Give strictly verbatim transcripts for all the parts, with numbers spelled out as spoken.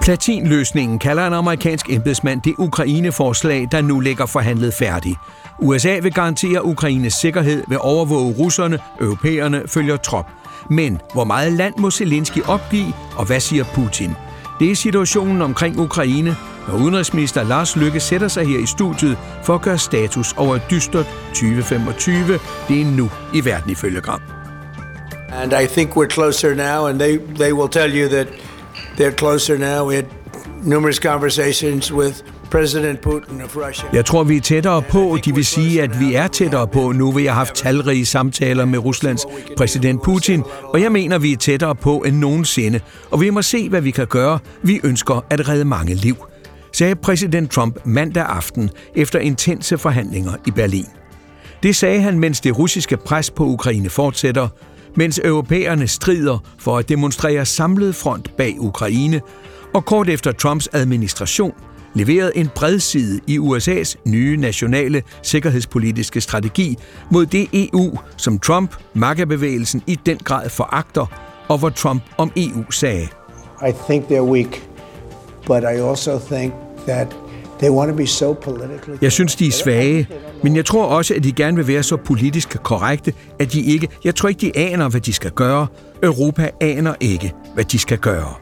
Platinløsningen kalder en amerikansk embedsmand det Ukraine-forslag, der nu ligger forhandlet færdigt. U S A vil garantere Ukraines sikkerhed ved overvåge russerne, europæerne følger trop. Men hvor meget land må Zelensky opgive, og hvad siger Putin? Det er situationen omkring Ukraine, når udenrigsminister Lars Løkke sætter sig her i studiet for at gøre status over et dystert tyve femogtyve. Det er nu i Verden ifølge Gram. And I think we're closer now, and they, they will tell you that they're closer now. We had numerous conversations with President Putin of Russia. Jeg tror, vi er tættere på. De vil sige, at vi er tættere på nu. Vi har haft talrige samtaler med Ruslands præsident Putin, og jeg mener, vi er tættere på end nogensinde. Og vi må se, hvad vi kan gøre. Vi ønsker at redde mange liv, sagde præsident Trump mandag aften efter intense forhandlinger i Berlin. Det sagde han, mens det russiske pres på Ukraine fortsætter, mens europæerne strider for at demonstrere samlet front bag Ukraine, og kort efter Trumps administration leverede en bredside i U S A's nye nationale sikkerhedspolitiske strategi mod det E U, som Trump, MAGA-bevægelsen, i den grad foragter, og hvor Trump om E U sagde: I think they're weak, but I also think that they want to be so politically. Jeg synes, de er svage, men jeg tror også, at de gerne vil være så politisk korrekte, at de ikke, jeg tror ikke, de aner, hvad de skal gøre. Europa aner ikke, hvad de skal gøre.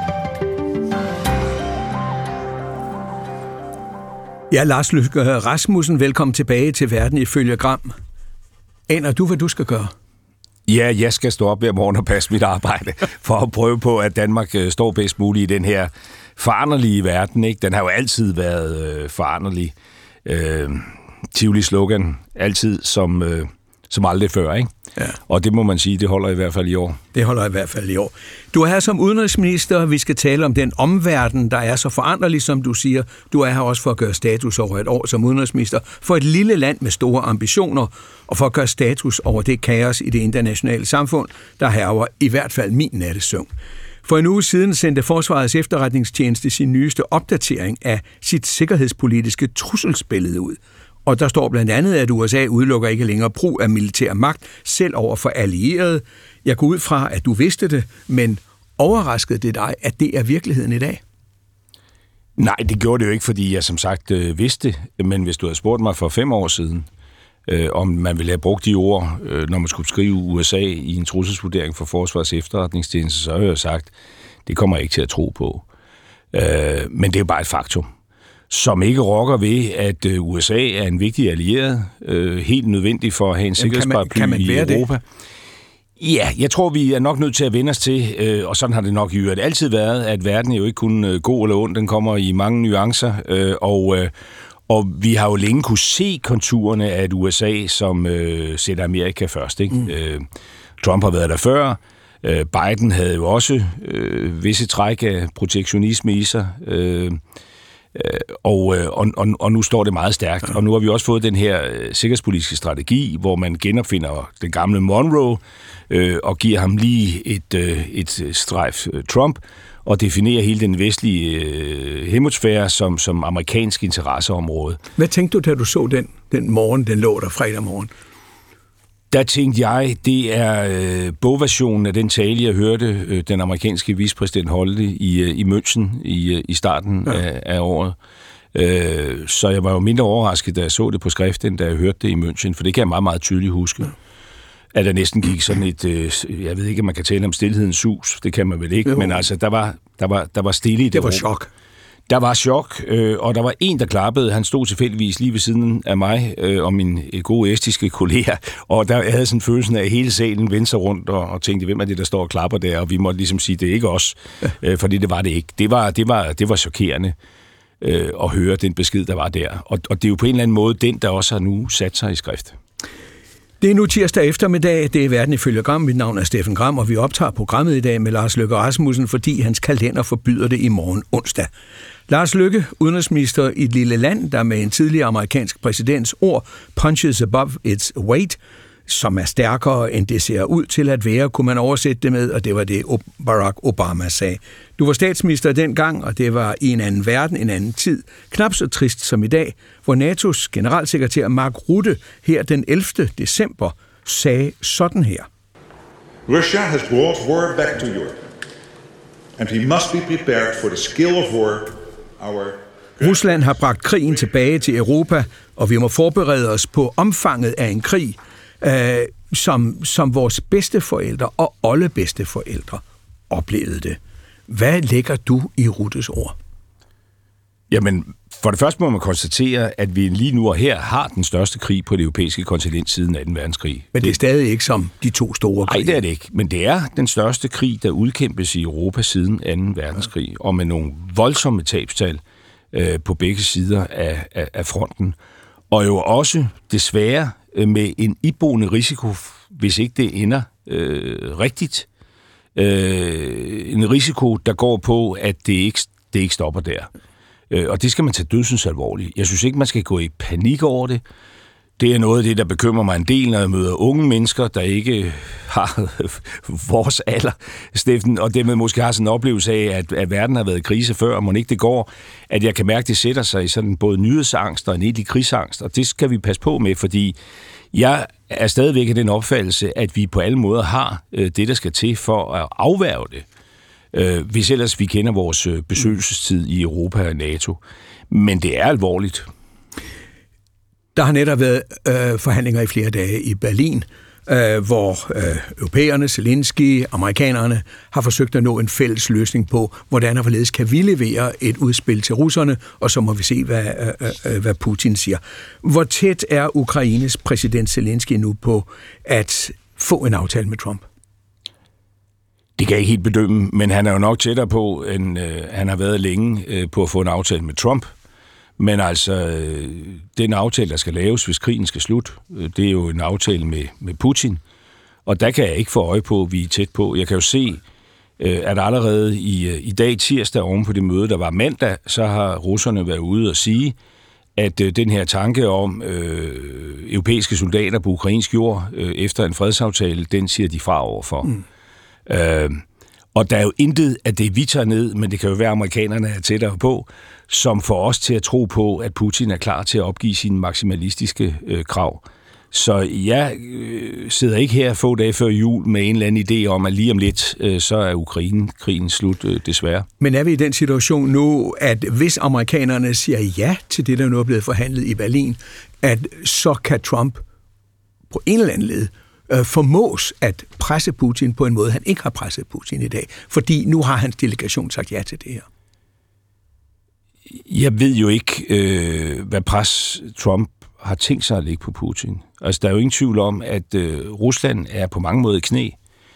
Ja, Lars Løkke Rasmussen, velkommen tilbage til Verden ifølge Gram. Aner du, hvad du skal gøre? Ja, jeg skal stå op hver morgen og passe mit arbejde for at prøve på, at Danmark står bedst muligt i den her foranderlige verden. Ikke? Den har jo altid været øh, foranderlig. Øh, Tivoli slogan, altid som, øh, som aldrig før. Ikke? Ja. Og det må man sige, det holder i hvert fald i år. Det holder i hvert fald i år. Du er her som udenrigsminister. Vi skal tale om den omverden, der er så foranderlig, som du siger. Du er her også for at gøre status over et år som udenrigsminister for et lille land med store ambitioner, og for at gøre status over det kaos i det internationale samfund, der hærger i hvert fald min nattesøvn. For en uge siden sendte Forsvarets efterretningstjeneste sin nyeste opdatering af sit sikkerhedspolitiske trusselsbillede ud. Og der står blandt andet, at U S A udelukker ikke længere brug af militær magt, selv over for allierede. Jeg går ud fra, at du vidste det, men overraskede det dig, at det er virkeligheden i dag? Nej, det gjorde det jo ikke, fordi jeg som sagt øh, vidste det. Men hvis du havde spurgt mig for fem år siden, øh, om man ville have brugt de ord, øh, når man skulle skrive U S A i en trusselsvurdering for Forsvarets efterretningstjeneste, så har jeg sagt, det kommer jeg ikke til at tro på. Øh, men det er jo bare et faktum, som ikke rokker ved, at U S A er en vigtig allieret, øh, helt nødvendig for at have en sikkerhedsparaply i Europa. Det? Ja, jeg tror, vi er nok nødt til at vende os til, øh, og sådan har det nok i øvrigt altid været, at verden er jo ikke kun øh, god eller ond, den kommer i mange nuancer, øh, og, øh, og vi har jo længe kunne se konturerne af et U S A, som øh, sætter Amerika først. Ikke? Mm. Øh, Trump har været der før. Øh, Biden havde jo også øh, visse træk af protektionisme i sig, øh, Og, og, og, og nu står det meget stærkt. Og nu har vi også fået den her sikkerhedspolitiske strategi, hvor man genopfinder den gamle Monroe øh, og giver ham lige et, øh, et strejf Trump og definerer hele den vestlige øh, hemisfære som, som amerikansk interesseområde. Hvad tænkte du, da du så den, den morgen, den lå der fredag morgen? Der tænkte jeg, det er øh, bogversionen af den tale, jeg hørte øh, den amerikanske vicepræsident holde i, øh, i München i, øh, i starten ja. af, af året. Øh, så jeg var jo mindre overrasket, da jeg så det på skrift, end da jeg hørte det i München, for det kan jeg meget, meget tydeligt huske. Ja. At der næsten gik sådan et, øh, jeg ved ikke, om man kan tale om stilhedens sus, det kan man vel ikke, jo. Men altså, der var, der var, der var stille i det. Det var rum. chok. Der var chok, øh, og der var en, der klappede. Han stod tilfældigvis lige ved siden af mig øh, og min gode estiske kollega, og der havde sådan følelsen af, at hele salen vendte sig rundt og, og tænkte, hvem er det, der står og klapper der? Og vi måtte ligesom sige, det er ikke os, ja. øh, fordi det var det ikke. Det var, det var, det var chokerende øh, at høre den besked, der var der. Og, og det er jo på en eller anden måde den, der også har nu sat sig i skrift. Det er nu tirsdag eftermiddag, det er Verden ifølge Gram. Mit navn er Steffen Gram, og vi optager programmet i dag med Lars Løkke Rasmussen, fordi hans kalender forbyder det i morgen onsdag. Lars Løkke, udenrigsminister i et lille land, der med en tidligere amerikansk præsidents ord punches above its weight, som er stærkere end det ser ud til at være, kunne man oversætte det med, og det var det Barack Obama sagde. Du var statsminister dengang, og det var i en anden verden, en anden tid. Knap så trist som i dag, hvor N A T O's generalsekretær Mark Rutte her den ellevte december sagde sådan her. Russia has brought war back to Europe. and we must be prepared for the scale of war our Rusland har bragt krigen tilbage til Europa, og vi må forberede os på omfanget af en krig, øh, som, som vores bedsteforældre og oldebedsteforældre oplevede det. Hvad lægger du i Ruttes ord? Jamen, for det første må man konstatere, at vi lige nu og her har den største krig på det europæiske kontinent siden anden verdenskrig. Men det er stadig ikke som de to store krige. Nej, det er det ikke. Men det er den største krig, der udkæmpes i Europa siden anden verdenskrig, ja. Og med nogle voldsomme tabstal øh, på begge sider af, af, af fronten. Og jo også, desværre, øh, med en iboende risiko, hvis ikke det ender øh, rigtigt. Øh, en risiko, der går på, at det ikke, det ikke stopper der. Og det skal man tage dødsens alvorligt. Jeg synes ikke, man skal gå i panik over det. Det er noget af det, der bekymrer mig en del, når jeg møder unge mennesker, der ikke har vores alder, Steffen, og dermed måske har sådan en oplevelse af, at, at verden har været i krise før, og må ikke det går, at jeg kan mærke, at det sætter sig i sådan både nyhedsangst og en egentlig krigsangst, og det skal vi passe på med, fordi jeg er stadigvæk af den opfattelse, at vi på alle måder har det, der skal til for at afværge det. Øh, hvis ellers vi kender vores besøgelsestid i Europa og NATO. Men det er alvorligt. Der har netop været øh, forhandlinger i flere dage i Berlin, øh, hvor øh, europæerne, Zelensky, amerikanerne har forsøgt at nå en fælles løsning på, hvordan og hvorledes kan vi levere et udspil til russerne, og så må vi se, hvad, øh, øh, hvad Putin siger. Hvor tæt er Ukraines præsident Zelensky nu på at få en aftale med Trump? Det kan jeg ikke helt bedømme, men han er jo nok tættere på, end øh, han har været længe øh, på at få en aftale med Trump. Men altså, øh, den aftale, der skal laves, hvis krigen skal slutte, øh, det er jo en aftale med, med Putin. Og der kan jeg ikke få øje på, at vi er tæt på. Jeg kan jo se, øh, at allerede i, øh, i dag tirsdag oven på det møde, der var mandag, så har russerne været ude og sige, at øh, den her tanke om øh, europæiske soldater på ukrainsk jord øh, efter en fredsaftale, den siger de fra overfor. Mm. Øh, og der er jo intet af det, vi tager ned, men det kan jo være, at amerikanerne er tættere på, som får os til at tro på, at Putin er klar til at opgive sine maksimalistiske øh, krav. Så jeg øh, sidder ikke her få dage før jul med en eller anden idé om, at lige om lidt, øh, så er Ukraine-krigen slut, øh, desværre. Men er vi i den situation nu, at hvis amerikanerne siger ja til det, der nu er blevet forhandlet i Berlin, at så kan Trump på en eller anden led formås at presse Putin på en måde, han ikke har presset Putin i dag. Fordi nu har hans delegation sagt ja til det her. Jeg ved jo ikke, øh, hvad pres Trump har tænkt sig at lægge på Putin. Altså, der er jo ingen tvivl om, at øh, Rusland er på mange måder i knæ.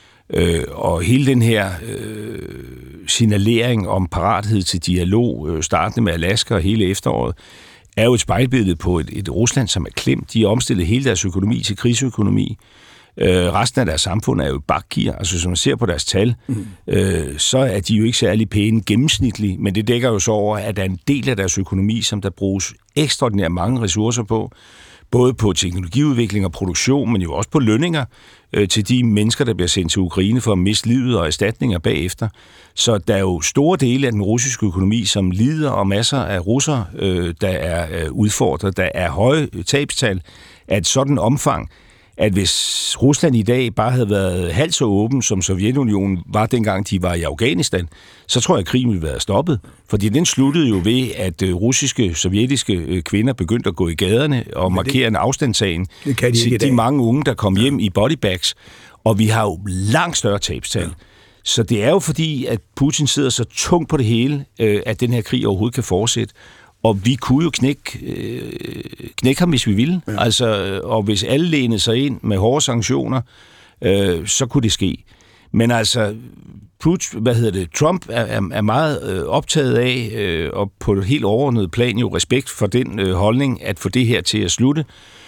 Øh, og hele den her øh, signalering om parathed til dialog, øh, startende med Alaska og hele efteråret, er jo et spejlbillede på et, et Rusland, som er klemt. De har omstillet hele deres økonomi til krigsøkonomi. Øh, resten af deres samfund er jo bakgear. Altså, hvis man ser på deres tal, mm. øh, så er de jo ikke særlig pæne gennemsnitligt, men det dækker jo så over, at der er en del af deres økonomi, som der bruges ekstraordinært mange ressourcer på, både på teknologiudvikling og produktion, men jo også på lønninger øh, til de mennesker, der bliver sendt til Ukraine for at miste livet og erstatninger bagefter. Så der er jo store dele af den russiske økonomi, som lider, og masser af russere, øh, der er øh, udfordret. Der er høje tabstal af et sådan omfang, at hvis Rusland i dag bare havde været halvt så åben, som Sovjetunionen var dengang, de var i Afghanistan, så tror jeg, at krigen ville være stoppet. Fordi den sluttede jo ved, at russiske, sovjetiske kvinder begyndte at gå i gaderne og markere en afstandtagen de til de mange unge, der kom hjem ja. i bodybags. Og vi har jo langt større tabstal. Ja. Så det er jo fordi, at Putin sidder så tungt på det hele, at den her krig overhovedet kan fortsætte. Og vi kunne jo knække, øh, knække ham, hvis vi ville. Ja. Altså, og hvis alle lænede sig ind med hårde sanktioner, øh, så kunne det ske. Men altså, Putin, hvad hedder det, Trump er, er, er meget øh, optaget af, øh, og på et helt overordnet plan jo respekt for den øh, holdning, at få det her til at slutte.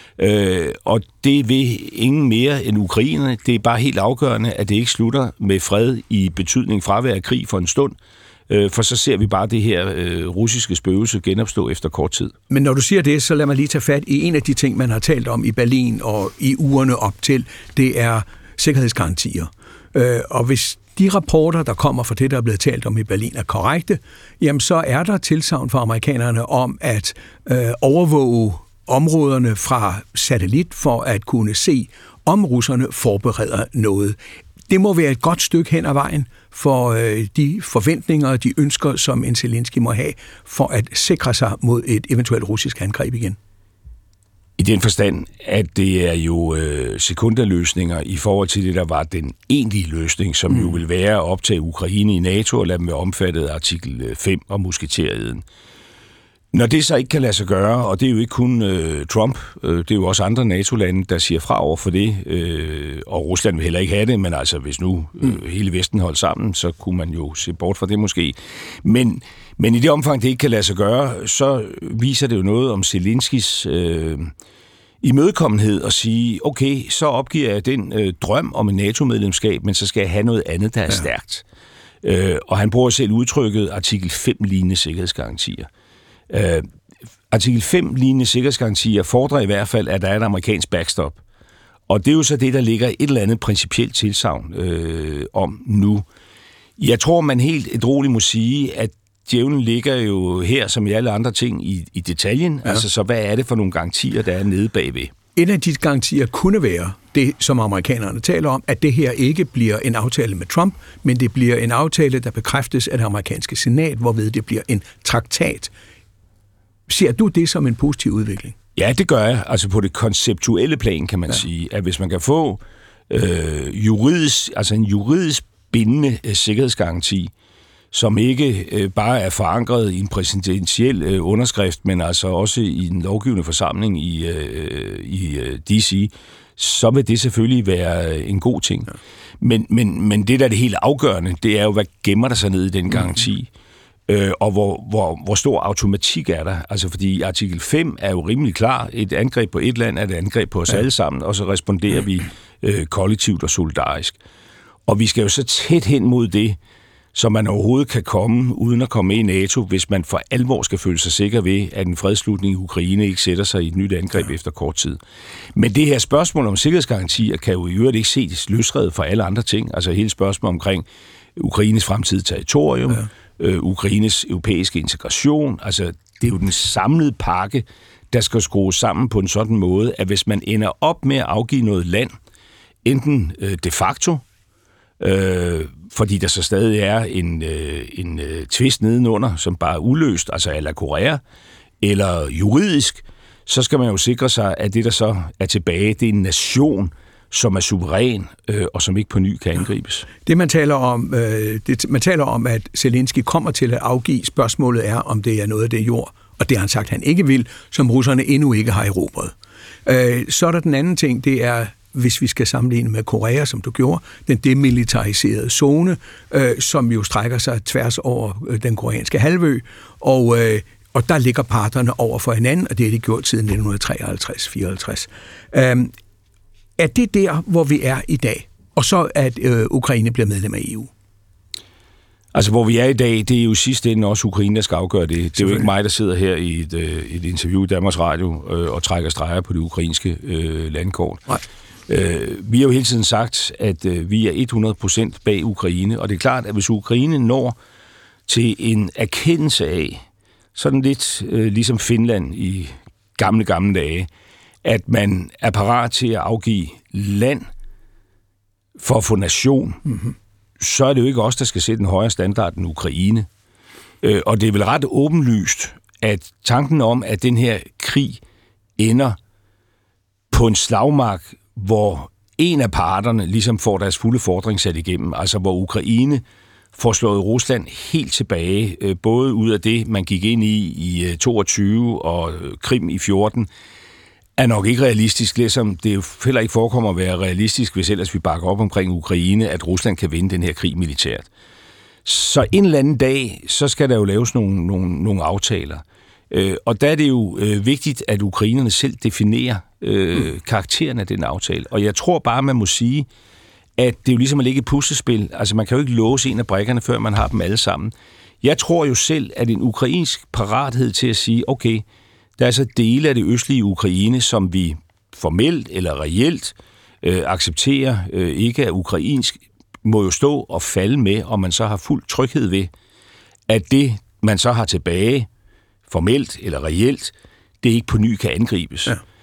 Øh, og det vil ingen mere end Ukraine. Det er bare helt afgørende, at det ikke slutter med fred i betydning fravær af krig for en stund. For så ser vi bare det her øh, russiske spøgelse genopstå efter kort tid. Men når du siger det, så lad mig lige tage fat i en af de ting, man har talt om i Berlin og i ugerne op til. Det er sikkerhedsgarantier. Øh, og hvis de rapporter, der kommer fra det, der er blevet talt om i Berlin, er korrekte, jamen så er der tilsagn fra amerikanerne om at øh, overvåge områderne fra satellit for at kunne se, om russerne forbereder noget. Det må være et godt stykke hen ad vejen for øh, de forventninger og de ønsker, som en Zelensky må have, for at sikre sig mod et eventuelt russisk angreb igen. I den forstand, at det er jo øh, sekunderløsninger i forhold til det, der var den egentlige løsning, som mm. jo vil være at optage Ukraine i NATO og lade dem være omfattet af artikel fem og musketereden. Når det så ikke kan lade sig gøre, og det er jo ikke kun øh, Trump, øh, det er jo også andre NATO-lande, der siger fra over for det, øh, og Rusland vil heller ikke have det, men altså hvis nu øh, hele Vesten holdt sammen, så kunne man jo se bort fra det måske. Men, men i det omfang, det ikke kan lade sig gøre, så viser det jo noget om Zelenskys øh, imødekommenhed at sige, okay, så opgiver jeg den øh, drøm om en NATO-medlemskab, men så skal jeg have noget andet, der er ja. stærkt. Øh, og han bruger selv udtrykket artikel fem-lignende sikkerhedsgarantier. Uh, artikel fem-lignende sikkerhedsgarantier fordrer i hvert fald, at der er et amerikansk backstop. Og det er jo så det, der ligger et eller andet principielt tilsagn øh, om nu. Jeg tror, man helt ædrueligt må sige, at djævlen ligger jo her, som i alle andre ting, i, i detaljen. Ja. Altså, så hvad er det for nogle garantier, der er nede bagved? En af de garantier kunne være det, som amerikanerne taler om, at det her ikke bliver en aftale med Trump, men det bliver en aftale, der bekræftes af det amerikanske senat, hvorved det bliver en traktat. Ser du det som en positiv udvikling? Ja, det gør jeg. Altså på det konceptuelle plan kan man ja. sige, at hvis man kan få øh, juridisk, altså en juridisk bindende øh, sikkerhedsgaranti, som ikke øh, bare er forankret i en præsidentiel øh, underskrift, men altså også i en lovgivende forsamling i, øh, i øh, D C, så vil det selvfølgelig være en god ting. Ja. Men, men, men det, der er det helt afgørende, det er jo, hvad gemmer der sig ned i den garanti? Mm-hmm. Øh, og hvor, hvor, hvor stor automatik er der? Altså, fordi artikel fem er jo rimelig klar. Et angreb på et land er et angreb på os ja. alle sammen, og så responderer vi øh, kollektivt og solidarisk. Og vi skal jo så tæt hen mod det, som man overhovedet kan komme, uden at komme med i NATO, hvis man for alvor skal føle sig sikker ved, at en fredsslutning i Ukraine ikke sætter sig i et nyt angreb ja. efter kort tid. Men det her spørgsmål om sikkerhedsgarantier kan jo i øvrigt ikke ses løsredet fra alle andre ting. Altså hele spørgsmålet omkring Ukraines fremtidige territorium, ja. øh, Ukraines europæiske integration. Altså det er jo den samlede pakke, der skal skrues sammen på en sådan måde, at hvis man ender op med at afgive noget land, enten øh, de facto, øh, fordi der så stadig er en, øh, en øh, tvist nedenunder, som bare er uløst, altså a la Korea, eller juridisk, så skal man jo sikre sig, at det, der så er tilbage, det er en nation, som er suveræn, øh, og som ikke på ny kan angribes. Det, man taler om, øh, det, man taler om, at Zelensky kommer til at afgive, spørgsmålet er, om det er noget af det jord, og det har han sagt, han ikke vil, som russerne endnu ikke har erobret. Øh, så er der den anden ting, det er, hvis vi skal sammenligne med Korea, som du gjorde, den demilitariserede zone, øh, som jo strækker sig tværs over øh, den koreanske halvø, og, øh, og der ligger parterne over for hinanden, og det har de gjort siden nitten treoghalvtreds fireoghalvtreds. Øh, er det der, hvor vi er i dag? Og så at øh, Ukraine bliver medlem af E U? Altså, hvor vi er i dag, det er jo sidste ende også Ukraine, der skal afgøre det. Det er jo ikke mig, der sidder her i et, øh, et interview i Danmarks Radio øh, og trækker streger på det ukrainske øh, landkort. Nej. Øh, vi har jo hele tiden sagt, at øh, vi er hundrede procent bag Ukraine, og det er klart, at hvis Ukraine når til en erkendelse af, sådan lidt øh, ligesom Finland i gamle, gamle dage, at man er parat til at afgive land for at få nation, mm-hmm. så er det jo ikke os, der skal sætte en højere standard end Ukraine. Øh, og det er vel ret åbenlyst, at tanken om, at den her krig ender på en slagmark, hvor en af parterne ligesom får deres fulde fordring sat igennem, altså hvor Ukraine får slået Rusland helt tilbage, øh, både ud af det, man gik ind i i toogtyve og Krim i fjorten, er nok ikke realistisk, ligesom det jo heller ikke forekommer at være realistisk, hvis ellers vi bakker op omkring Ukraine, at Rusland kan vinde den her krig militært. Så en eller anden dag, så skal der jo laves nogle, nogle, nogle aftaler. Øh, og der er det jo øh, vigtigt, at ukrainerne selv definerer øh, karakteren af den aftale. Og jeg tror bare, man må sige, at det er jo ligesom at lægge et puslespil. Altså man kan jo ikke låse en af brikkerne, før man har dem alle sammen. Jeg tror jo selv, at en ukrainsk parathed til at sige, okay, der er så dele af det østlige Ukraine, som vi formelt eller reelt øh, accepterer øh, ikke er ukrainsk, må jo stå og falde med, og man så har fuld tryghed ved, at det, man så har tilbage, formelt eller reelt, det ikke på ny kan angribes. Ja.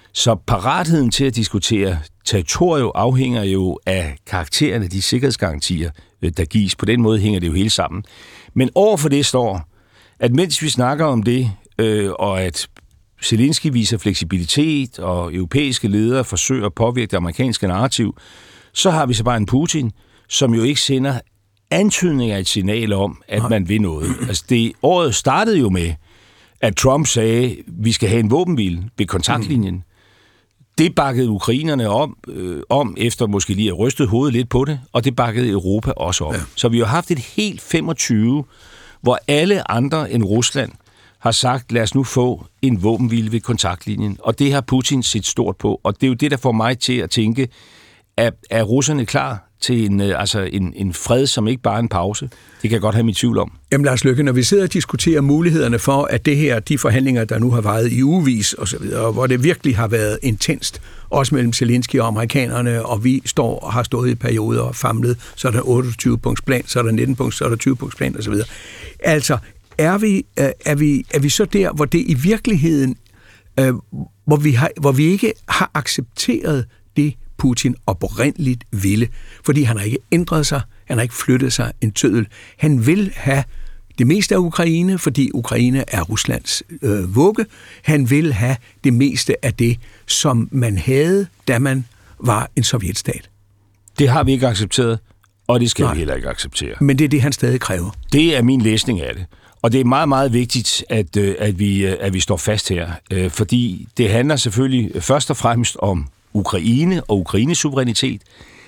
Så paratheden til at diskutere territorium afhænger jo af karaktererne, de sikkerhedsgarantier, der gives. På den måde hænger det jo hele sammen. Men overfor det står, at mens vi snakker om det, øh, og at Zelensky viser fleksibilitet, og europæiske ledere forsøger at påvirke det amerikanske narrativ, så har vi så bare en Putin, som jo ikke sender antydninger af et signal om, at man vil noget. Altså det, året startede jo med, at Trump sagde, at vi skal have en våbenhvile ved kontaktlinjen. Mm. Det bakkede ukrainerne om, øh, om, efter måske lige at rystet hovedet lidt på det, og det bakkede Europa også om. Ja. Så vi har haft et helt femogtyve, hvor alle andre end Rusland har sagt, lad os nu få en våbenhvile ved kontaktlinjen. Og det har Putin set stort på, og det er jo det, der får mig til at tænke, er, er russerne klar til en, altså en, en fred, som ikke bare er en pause? Det kan jeg godt have mit tvivl om. Jamen Lars Løkke, når vi sidder og diskuterer mulighederne for, at det her, de forhandlinger, der nu har varet i ugevis og så videre, hvor det virkelig har været intenst, også mellem Zelensky og amerikanerne, og vi står og har stået i perioder og famlet, så er der otteogtyve-punkts plan, så er der nitten-punkts, så er der tyve-punkts plan og så videre. Altså, er vi, er vi, er vi så der, hvor det i virkeligheden, øh, hvor, vi har, hvor vi ikke har accepteret det, Putin oprindeligt ville, fordi han har ikke ændret sig, han har ikke flyttet sig en tøddel. Han vil have det meste af Ukraine, fordi Ukraine er Ruslands øh, vugge. Han vil have det meste af det, som man havde, da man var en sovjetstat. Det har vi ikke accepteret, og det skal Nej. vi heller ikke acceptere. Men det er det, han stadig kræver. Det er min læsning af det. Og det er meget, meget vigtigt, at, at, vi, at vi står fast her, fordi det handler selvfølgelig først og fremmest om Ukraine og Ukraines suverænitet.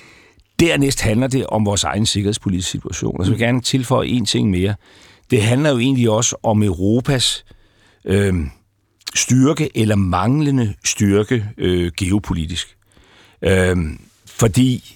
Dernæst handler det om vores egen sikkerhedspolitiske situation. Og så vil jeg gerne tilføje en ting mere. Det handler jo egentlig også om Europas øh, styrke eller manglende styrke øh, geopolitisk. Øh, fordi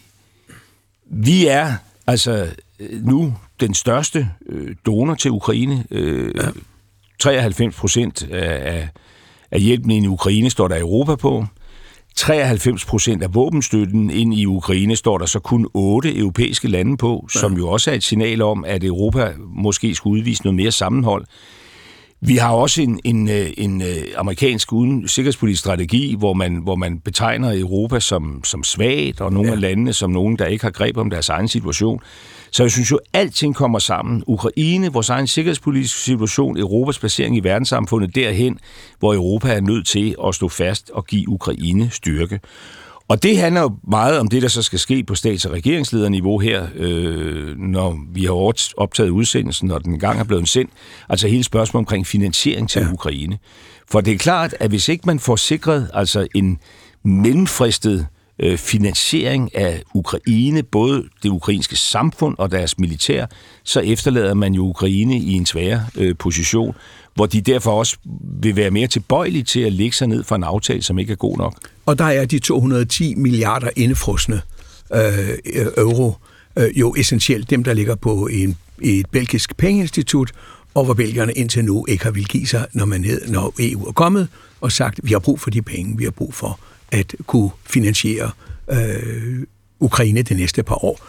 vi er altså nu den største øh, donor til Ukraine. Øh, ja. treoghalvfems procent af, af hjælpen i Ukraine står der Europa på. treoghalvfems procent af våbenstøtten ind i Ukraine står der så kun otte europæiske lande på, ja. Som jo også er et signal om, at Europa måske skulle udvise noget mere sammenhold. Vi har også en, en, en amerikansk uden sikkerhedspolitisk strategi, hvor man, hvor man betegner Europa som, som svagt, og nogle ja. af landene som nogen, der ikke har greb om deres egen situation. Så jeg synes jo, at alting kommer sammen. Ukraine, vores egen sikkerhedspolitiske situation, Europas placering i verdenssamfundet derhen, hvor Europa er nødt til at stå fast og give Ukraine styrke. Og det handler jo meget om det, der så skal ske på stats- og regeringslederniveau her, øh, når vi har optaget udsendelsen, og den engang er blevet sendt. Altså hele spørgsmålet omkring finansiering til ja. Ukraine. For det er klart, at hvis ikke man får sikret altså en mellemfristet øh, finansiering af Ukraine, både det ukrainske samfund og deres militær, så efterlader man jo Ukraine i en svær øh, position, hvor de derfor også vil være mere tilbøjelige til at lægge sig ned for en aftale, som ikke er god nok. Og der er de to hundrede og ti milliarder indefrosne øh, euro øh, jo essentielt dem, der ligger på en, et belgisk pengeinstitut, og hvor belgierne indtil nu ikke har vil give sig, når, man hed, når E U er kommet og sagt, vi har brug for de penge, vi har brug for at kunne finansiere øh, Ukraine det næste par år.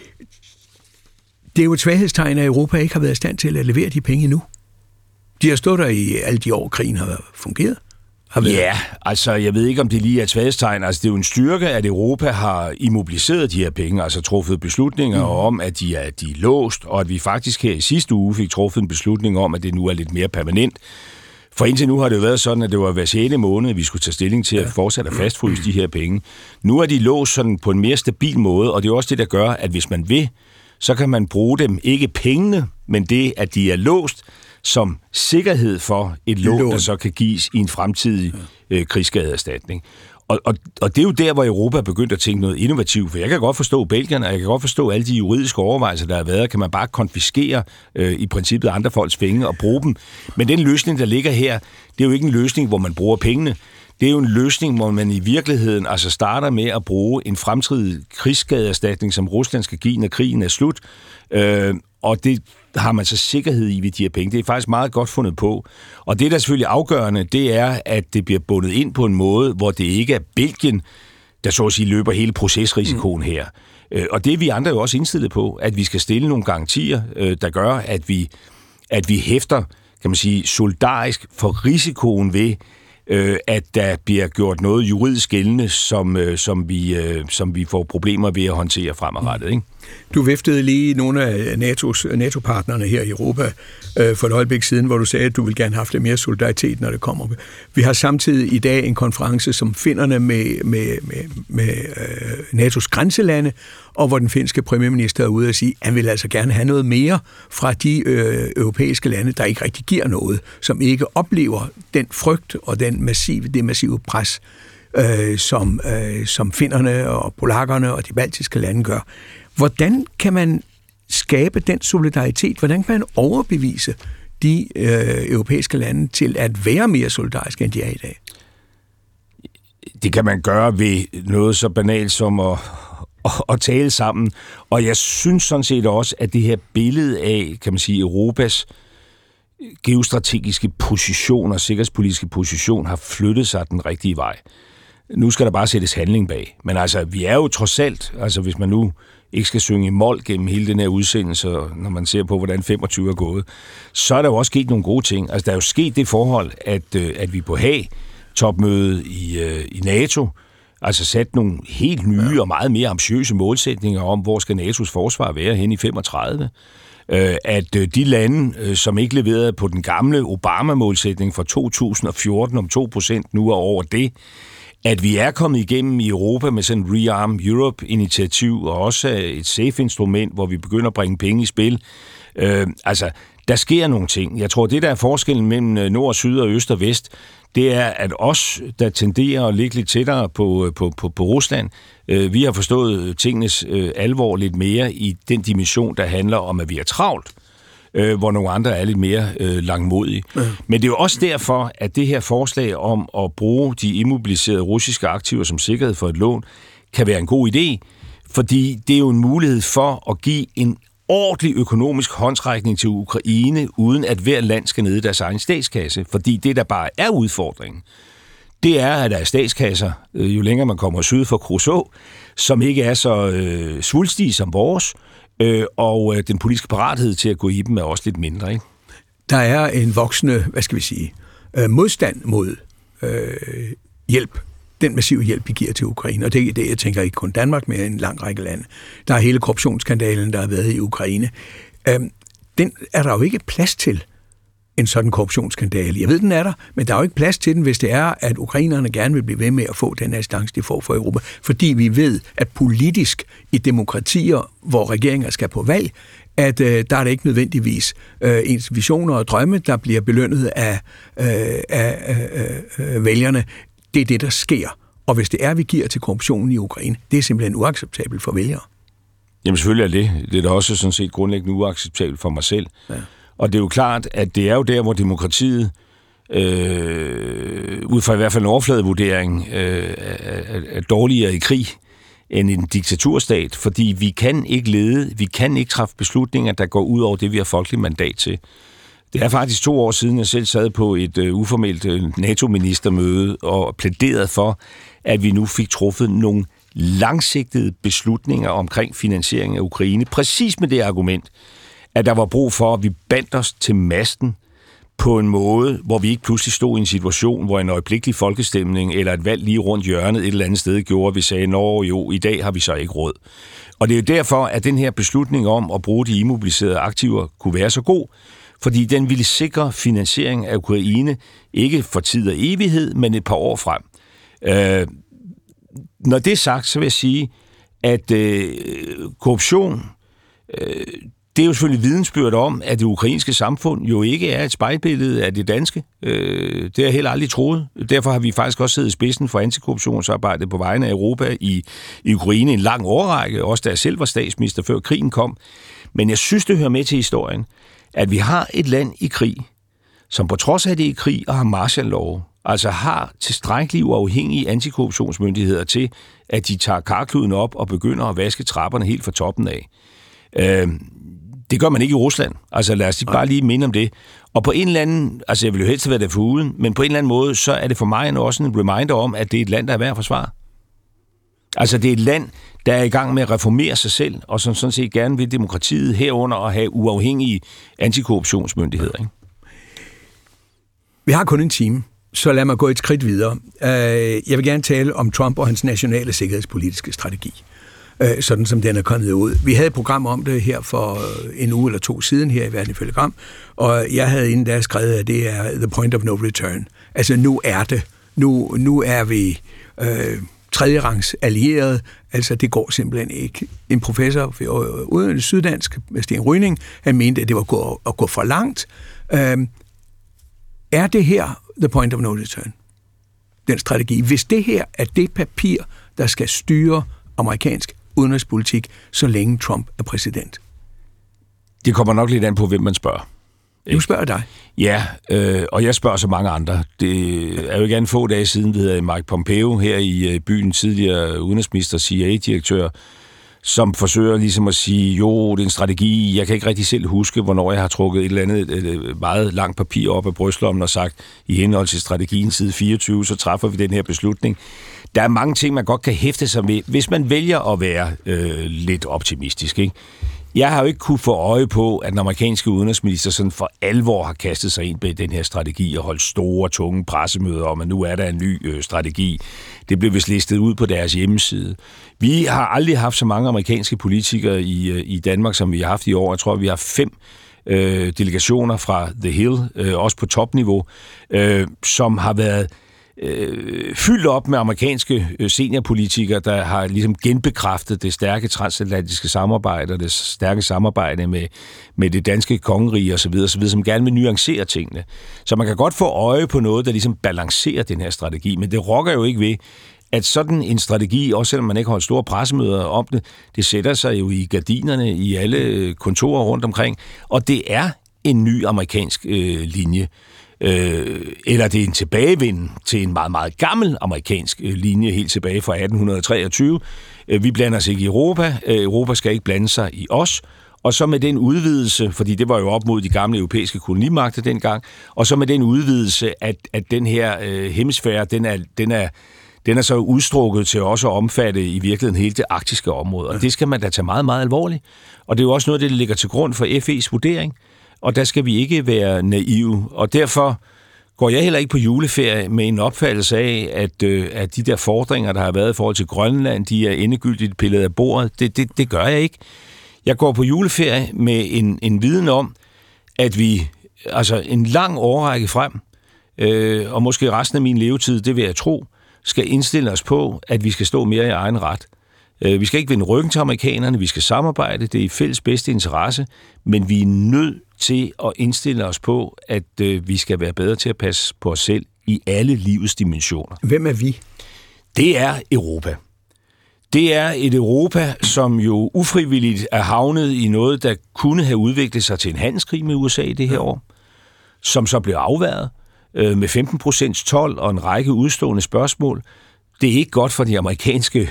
Det er jo et svaghedstegn, at Europa ikke har været i stand til at levere de penge endnu. De har stået der i alle de år, krigen har fungeret. Har været... Ja, altså jeg ved ikke, om det lige er et svaghedstegn. Altså det er jo en styrke, at Europa har immobiliseret de her penge, altså truffet beslutninger mm. om, at de er, de er låst, og at vi faktisk her i sidste uge fik truffet en beslutning om, at det nu er lidt mere permanent. For indtil nu har det jo været sådan, at det var hver sjette måned, vi skulle tage stilling til at fortsætte at fastfryse de her penge. Nu er de låst sådan på en mere stabil måde, og det er også det, der gør, at hvis man vil, så kan man bruge dem, ikke pengene, men det, at de er låst, som sikkerhed for et lån, der så kan gives i en fremtidig øh, krigsskadeerstatning. Og, og, og det er jo der, hvor Europa er begyndt at tænke noget innovativt, for jeg kan godt forstå Belgierne, og jeg kan godt forstå alle de juridiske overvejelser, der har været. Kan man bare konfiskere øh, i princippet andre folks penge og bruge dem? Men den løsning, der ligger her, det er jo ikke en løsning, hvor man bruger pengene. Det er jo en løsning, hvor man i virkeligheden altså starter med at bruge en fremtidig krigsskadeerstatning, som Rusland skal give, når krigen er slut. Øh, og det har man så sikkerhed i ved de her penge. Det er faktisk meget godt fundet på. Og det, der er selvfølgelig afgørende, det er, at det bliver bundet ind på en måde, hvor det ikke er Belgien, der så at sige løber hele procesrisikoen mm. her. Og det er vi andre jo også indstillet på, at vi skal stille nogle garantier, der gør, at vi, at vi hæfter, kan man sige, solidarisk for risikoen ved, øh, at der bliver gjort noget juridisk gældende, som, øh, som, vi, øh, som vi får problemer ved at håndtere fremadrettet, ikke? Du viftede lige nogle af NATO's, NATO-partnerne her i Europa øh, for et øjeblik siden, hvor du sagde, at du vil gerne have lidt mere solidaritet, når det kommer. Vi har samtidig i dag en konference, som finderne med, med, med, med øh, NATO's grænselande, og hvor den finske premierminister er ude og sige, at han vil altså gerne have noget mere fra de øh, europæiske lande, der ikke rigtig giver noget, som ikke oplever den frygt og den massive, det massive pres, øh, som, øh, som finnerne og polakkerne og de baltiske lande gør. Hvordan kan man skabe den solidaritet? Hvordan kan man overbevise de øh, europæiske lande til at være mere solidariske, end de er i dag? Det kan man gøre ved noget så banalt som at, at, at tale sammen. Og jeg synes sådan set også, at det her billede af, kan man sige, Europas geostrategiske position og sikkerhedspolitiske position har flyttet sig den rigtige vej. Nu skal der bare sættes handling bag. Men altså, vi er jo trods alt, altså hvis man nu ikke skal synge i mol gennem hele den her udsendelse, når man ser på, hvordan femogtyve er gået, så er der jo også sket nogle gode ting. Altså, der er jo sket det forhold, at, at vi på Haag topmødet i, i NATO, altså sat nogle helt nye og meget mere ambitiøse målsætninger om, hvor skal NATO's forsvar være hen i femogtredive. At de lande, som ikke leverede på den gamle Obama-målsætning fra to tusind og fjorten om to procent, nu er over det, at vi er kommet igennem i Europa med sådan en Rearm Europe-initiativ, og også et safe-instrument, hvor vi begynder at bringe penge i spil. Øh, altså, der sker nogle ting. Jeg tror, det der er forskellen mellem nord, syd og øst og vest, det er, at os, der tenderer at ligge lidt tættere på, på, på, på Rusland, øh, vi har forstået tingenes øh, alvor lidt mere i den dimension, der handler om, at vi er travlt, øh, hvor nogle andre er lidt mere øh, langmodige. Ja. Men det er jo også derfor, at det her forslag om at bruge de immobiliserede russiske aktiver som sikkerhed for et lån, kan være en god idé, fordi det er jo en mulighed for at give en ordentlig økonomisk håndsrækning til Ukraine, uden at hver land skal ned i deres egen statskasse. Fordi det, der bare er udfordringen, det er, at der er statskasser, øh, jo længere man kommer syd for Kruså, som ikke er så øh, svulstige som vores, øh, og øh, den politiske parathed til at gå i dem er også lidt mindre, ikke? Der er en voksende, hvad skal vi sige, øh, modstand mod øh, hjælp. Den massive hjælp, vi giver til Ukraine. Og det, det jeg tænker ikke kun Danmark, men en lang række lande. Der er hele korruptionsskandalen, der har været i Ukraine. Øhm, den er der jo ikke plads til, en sådan korruptionsskandale. Jeg ved, den er der, men der er jo ikke plads til den, hvis det er, at ukrainerne gerne vil blive ved med at få den assistance, de får fra Europa. Fordi vi ved, at politisk i demokratier, hvor regeringer skal på valg, at øh, der er det ikke nødvendigvis øh, ens visioner og drømme, der bliver belønnet af, øh, af øh, øh, vælgerne. Det er det, der sker. Og hvis det er, vi giver til korruptionen i Ukraine, det er simpelthen uacceptabelt for vælgere. Jamen selvfølgelig er det. Det er da også sådan set grundlæggende uacceptabelt for mig selv. Ja. Og det er jo klart, at det er jo der, hvor demokratiet, øh, ud fra i hvert fald en overfladevurdering, øh, er, er dårligere i krig end en diktaturstat, fordi vi kan ikke lede, vi kan ikke træffe beslutninger, der går ud over det, vi har folkeligt mandat til. Det er faktisk to år siden, jeg selv sad på et uh, uformelt uh, NATO-ministermøde og plæderede for, at vi nu fik truffet nogle langsigtede beslutninger omkring finansiering af Ukraine. Præcis med det argument, at der var brug for, at vi bandt os til masten på en måde, hvor vi ikke pludselig stod i en situation, hvor en øjeblikkelig folkestemning eller et valg lige rundt hjørnet et eller andet sted gjorde, at vi sagde, nå jo, i dag har vi så ikke råd. Og det er jo derfor, at den her beslutning om at bruge de immobiliserede aktiver kunne være så god, fordi den ville sikre finansiering af Ukraine, ikke for tid og evighed, men et par år frem. Øh, når det er sagt, så vil jeg sige, at øh, korruption, øh, det er jo selvfølgelig vidensbyrd om, at det ukrainske samfund jo ikke er et spejlbillede af det danske. Øh, det har jeg heller aldrig troet. Derfor har vi faktisk også siddet i spidsen for antikorruptionsarbejdet på vegne af Europa i, i Ukraine en lang årrække, også da jeg selv var statsminister, før krigen kom. Men jeg synes, det hører med til historien, at vi har et land i krig, som på trods af det i krig og har Marshall-lov, altså har tilstrækkelige uafhængige antikorruptionsmyndigheder til, at de tager karkluden op og begynder at vaske trapperne helt fra toppen af. Øh, det gør man ikke i Rusland. Altså lad os bare lige minde om det. Og på en eller anden, altså jeg vil jo helst være der foruden, men på en eller anden måde, så er det for mig også en reminder om, at det er et land, der er værd at forsvare. Altså det er et land, der er i gang med at reformere sig selv, og som sådan set gerne vil demokratiet herunder at have uafhængige antikorruptionsmyndigheder. Ikke? Vi har kun en time, så lad mig gå et skridt videre. Jeg vil gerne tale om Trump og hans nationale sikkerhedspolitiske strategi, sådan som den er kommet ud. Vi havde et program om det her for en uge eller to siden her i Verden ifølge Gram, og jeg havde inden da skrevet, at det er the point of no return. Altså nu er det. Nu, nu er vi øh, tredjerangs allierede, altså det går simpelthen ikke. En professor uden syddansk, Sten Rønning, han mente, at det var gå, at gå for langt. Øh, er det her the point of no return? Den strategi. Hvis det her er det papir, der skal styre amerikansk udenrigspolitik, så længe Trump er præsident. Det kommer nok lidt an på, hvem man spørger. Nu spørger dig. Ja, øh, og jeg spørger så mange andre. Det er jo ikke en få dage siden, vi hedder Mike Pompeo her i byen, tidligere udenrigsminister, C I A-direktør, som forsøger ligesom at sige, jo, det er en strategi, jeg kan ikke rigtig selv huske, hvornår jeg har trukket et eller andet et meget langt papir op af brystlommen og sagt, i henhold til strategien side fireogtyve, så træffer vi den her beslutning. Der er mange ting, man godt kan hæfte sig ved, hvis man vælger at være øh, lidt optimistisk, ikke? Jeg har jo ikke kunne få øje på, at den amerikanske udenrigsminister sådan for alvor har kastet sig ind bag den her strategi og holdt store, tunge pressemøder om, at nu er der en ny øh, strategi. Det blev vist listet ud på deres hjemmeside. Vi har aldrig haft så mange amerikanske politikere i, øh, i Danmark, som vi har haft i år. Jeg tror, vi har fem øh, delegationer fra The Hill, øh, også på topniveau, øh, som har været Øh, fyldt op med amerikanske seniorpolitikere, der har ligesom genbekræftet det stærke transatlantiske samarbejde og det stærke samarbejde med, med det danske kongerige osv., osv., som gerne vil nuancere tingene. Så man kan godt få øje på noget, der ligesom balancerer den her strategi, men det rokker jo ikke ved, at sådan en strategi, også selvom man ikke holder store pressemøder om det, det sætter sig jo i gardinerne i alle kontorer rundt omkring, og det er en ny amerikansk øh, linje. Øh, eller det er en tilbagevenden til en meget, meget gammel amerikansk øh, linje, helt tilbage fra atten treogtyve. Øh, vi blander os ikke i Europa. Øh, Europa skal ikke blande sig i os. Og så med den udvidelse, fordi det var jo op mod de gamle europæiske kolonimagter dengang, og så med den udvidelse, at, at den her øh, hemisfære, den er, den, er, den er så udstrukket til også at omfatte i virkeligheden hele det arktiske område. Og det skal man da tage meget, meget alvorligt. Og det er jo også noget, der ligger til grund for F E's vurdering. Og der skal vi ikke være naive. Og derfor går jeg heller ikke på juleferie med en opfattelse af, at, øh, at de der fordringer, der har været i forhold til Grønland, de er endegyldigt pillet af bordet. Det, det, det gør jeg ikke. Jeg går på juleferie med en, en viden om, at vi altså en lang årrække frem, øh, og måske resten af min levetid, det vil jeg tro, skal indstille os på, at vi skal stå mere i egen ret. Vi skal ikke vende ryggen til amerikanerne, vi skal samarbejde, det er i fælles bedste interesse, men vi er nødt til at indstille os på, at øh, vi skal være bedre til at passe på os selv i alle livets dimensioner. Hvem er vi? Det er Europa. Det er et Europa, som jo ufrivilligt er havnet i noget, der kunne have udviklet sig til en handelskrig med U S A i det her år, som så blev afværget øh, med femten procent told og en række udstående spørgsmål. Det er ikke godt for de amerikanske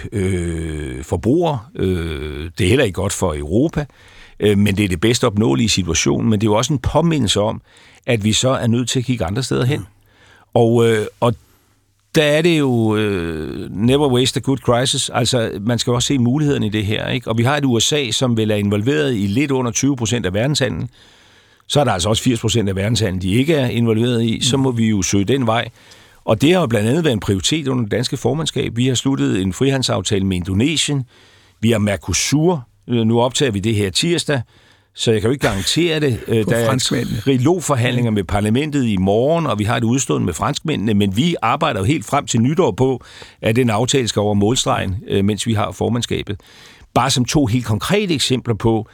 øh, forbrugere, øh, det er heller ikke godt for Europa, øh, men det er det bedst opnåelige situation, men det er jo også en påmindelse om, at vi så er nødt til at kigge andre steder hen. Og, øh, og der er det jo øh, never waste a good crisis, altså man skal også se mulighederne i det her, ikke? Og vi har et U S A, som vil er involveret i lidt under tyve procent af verdenshandlen, så er der altså også firs procent af verdenshandlen, de ikke er involveret i, så må vi jo søge den vej. Og det har jo blandt andet været en prioritet under det danske formandskab. Vi har sluttet en frihandelsaftale med Indonesien. Vi har Mercosur. Nu optager vi det her tirsdag, så jeg kan jo ikke garantere det. Der er trilogforhandlinger med parlamentet i morgen, og vi har et udstående med franskmændene, men vi arbejder jo helt frem til nytår på, at den aftale skal over målstregen, mens vi har formandskabet. Bare som to helt konkrete eksempler på,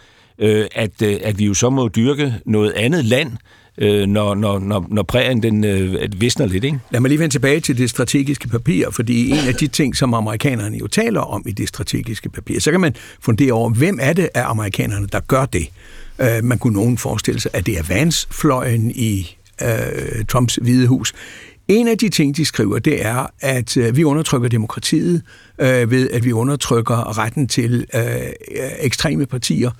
at, at vi jo så må dyrke noget andet land, når, når, når, når prægen den øh, visner lidt, ikke? Lad mig lige vende tilbage til det strategiske papir, fordi en af de ting, som amerikanerne jo taler om i det strategiske papir, så kan man fundere over, hvem er det af amerikanerne, der gør det? Uh, man kunne nogen forestille sig, at det er Vance-fløjen i uh, Trumps Hvide Hus. En af de ting, de skriver, det er, at uh, vi undertrykker demokratiet uh, ved, at vi undertrykker retten til uh, ekstreme partier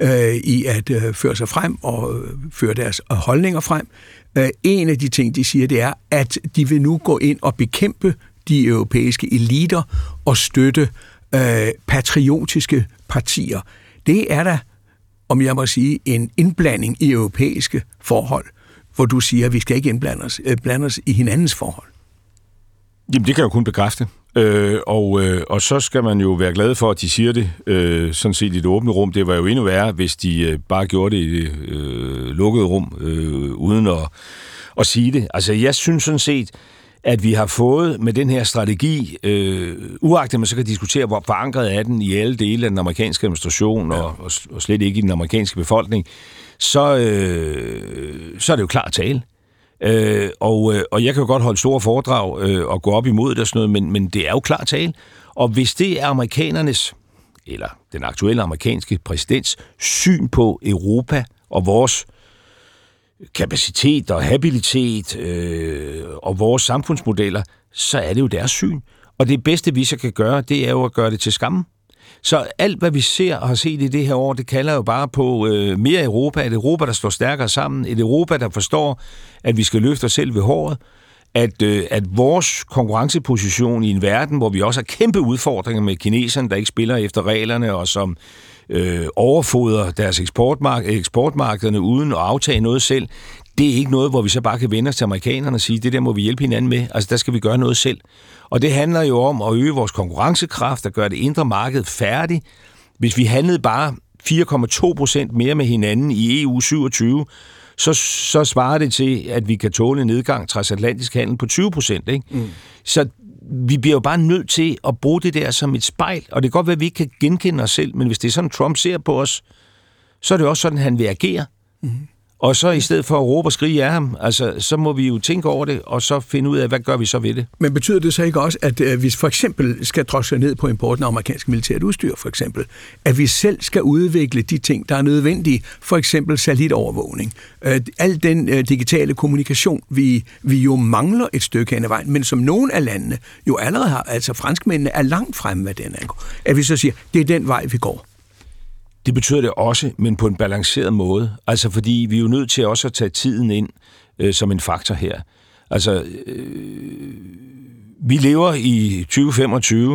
i at øh, føre sig frem og øh, føre deres øh, holdninger frem. Øh, en af de ting, de siger, det er, at de vil nu gå ind og bekæmpe de europæiske eliter og støtte øh, patriotiske partier. Det er da, om jeg må sige, en indblanding i europæiske forhold, hvor du siger, at vi skal ikke indblande os, øh, blande os i hinandens forhold? Jamen, det kan jeg jo kun bekræfte. Øh, og, øh, og så skal man jo være glad for, at de siger det øh, sådan set i det åbne rum. Det var jo endnu værre, hvis de øh, bare gjorde det i det øh, lukkede rum, øh, uden at, at sige det. Altså, jeg synes sådan set, at vi har fået med den her strategi, øh, uagtet man så kan diskutere, hvor forankret er den i alle dele af den amerikanske administration, ja. og, og, og slet ikke i den amerikanske befolkning, så, øh, så er det jo klart at tale. Øh, og, øh, og jeg kan jo godt holde store foredrag øh, og gå op imod det og sådan noget, men, men det er jo klart tale. Og hvis det er amerikanernes, eller den aktuelle amerikanske præsidents syn på Europa og vores kapacitet og habilitet øh, og vores samfundsmodeller, så er det jo deres syn. Og det bedste, vi så kan gøre, det er jo at gøre det til skamme. Så alt, hvad vi ser og har set i det her år, det kalder jo bare på øh, mere Europa, et Europa, der står stærkere sammen, et Europa, der forstår, at vi skal løfte os selv ved håret, at, øh, at vores konkurrenceposition i en verden, hvor vi også har kæmpe udfordringer med kineserne, der ikke spiller efter reglerne, og som øh, overfoder deres eksportmark- eksportmarkederne uden at aftage noget selv, det er ikke noget, hvor vi så bare kan vende os til amerikanerne og sige, det der må vi hjælpe hinanden med. Altså, der skal vi gøre noget selv. Og det handler jo om at øge vores konkurrencekraft og gøre det indre marked færdigt. Hvis vi handlede bare fire komma to procent mere med hinanden i E U syvogtyve, så, så svarer det til, at vi kan tåle en nedgang transatlantisk handel på tyve procent. Ikke? Mm. Så vi bliver jo bare nødt til at bruge det der som et spejl. Og det kan godt være, at vi ikke kan genkende os selv, men hvis det er sådan, Trump ser på os, så er det også sådan, han vil agere. Mm. Og så i stedet for at råbe og skrige af ham, altså, så må vi jo tænke over det, og så finde ud af, hvad gør vi så ved det. Men betyder det så ikke også, at øh, hvis for eksempel skal drosle ned på importen af amerikansk militært udstyr, for eksempel, at vi selv skal udvikle de ting, der er nødvendige, for eksempel satellitovervågning, øh, al den øh, digitale kommunikation, vi, vi jo mangler et stykke hen ad vejen, men som nogle af landene jo allerede har, altså franskmændene er langt fremme, hvad den angår, at vi så siger, det er den vej, vi går. Det betyder det også, men på en balanceret måde. Altså, fordi vi er jo nødt til også at tage tiden ind øh, som en faktor her. Altså, øh, vi lever i tyve femogtyve,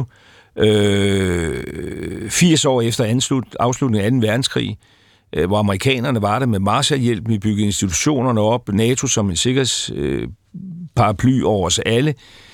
øh, firs år efter anslut, afslutningen af anden verdenskrig, øh, hvor amerikanerne var der med Marshallhjælp, vi byggede institutionerne op, NATO som en sikkerhedsparaply øh, over os alle.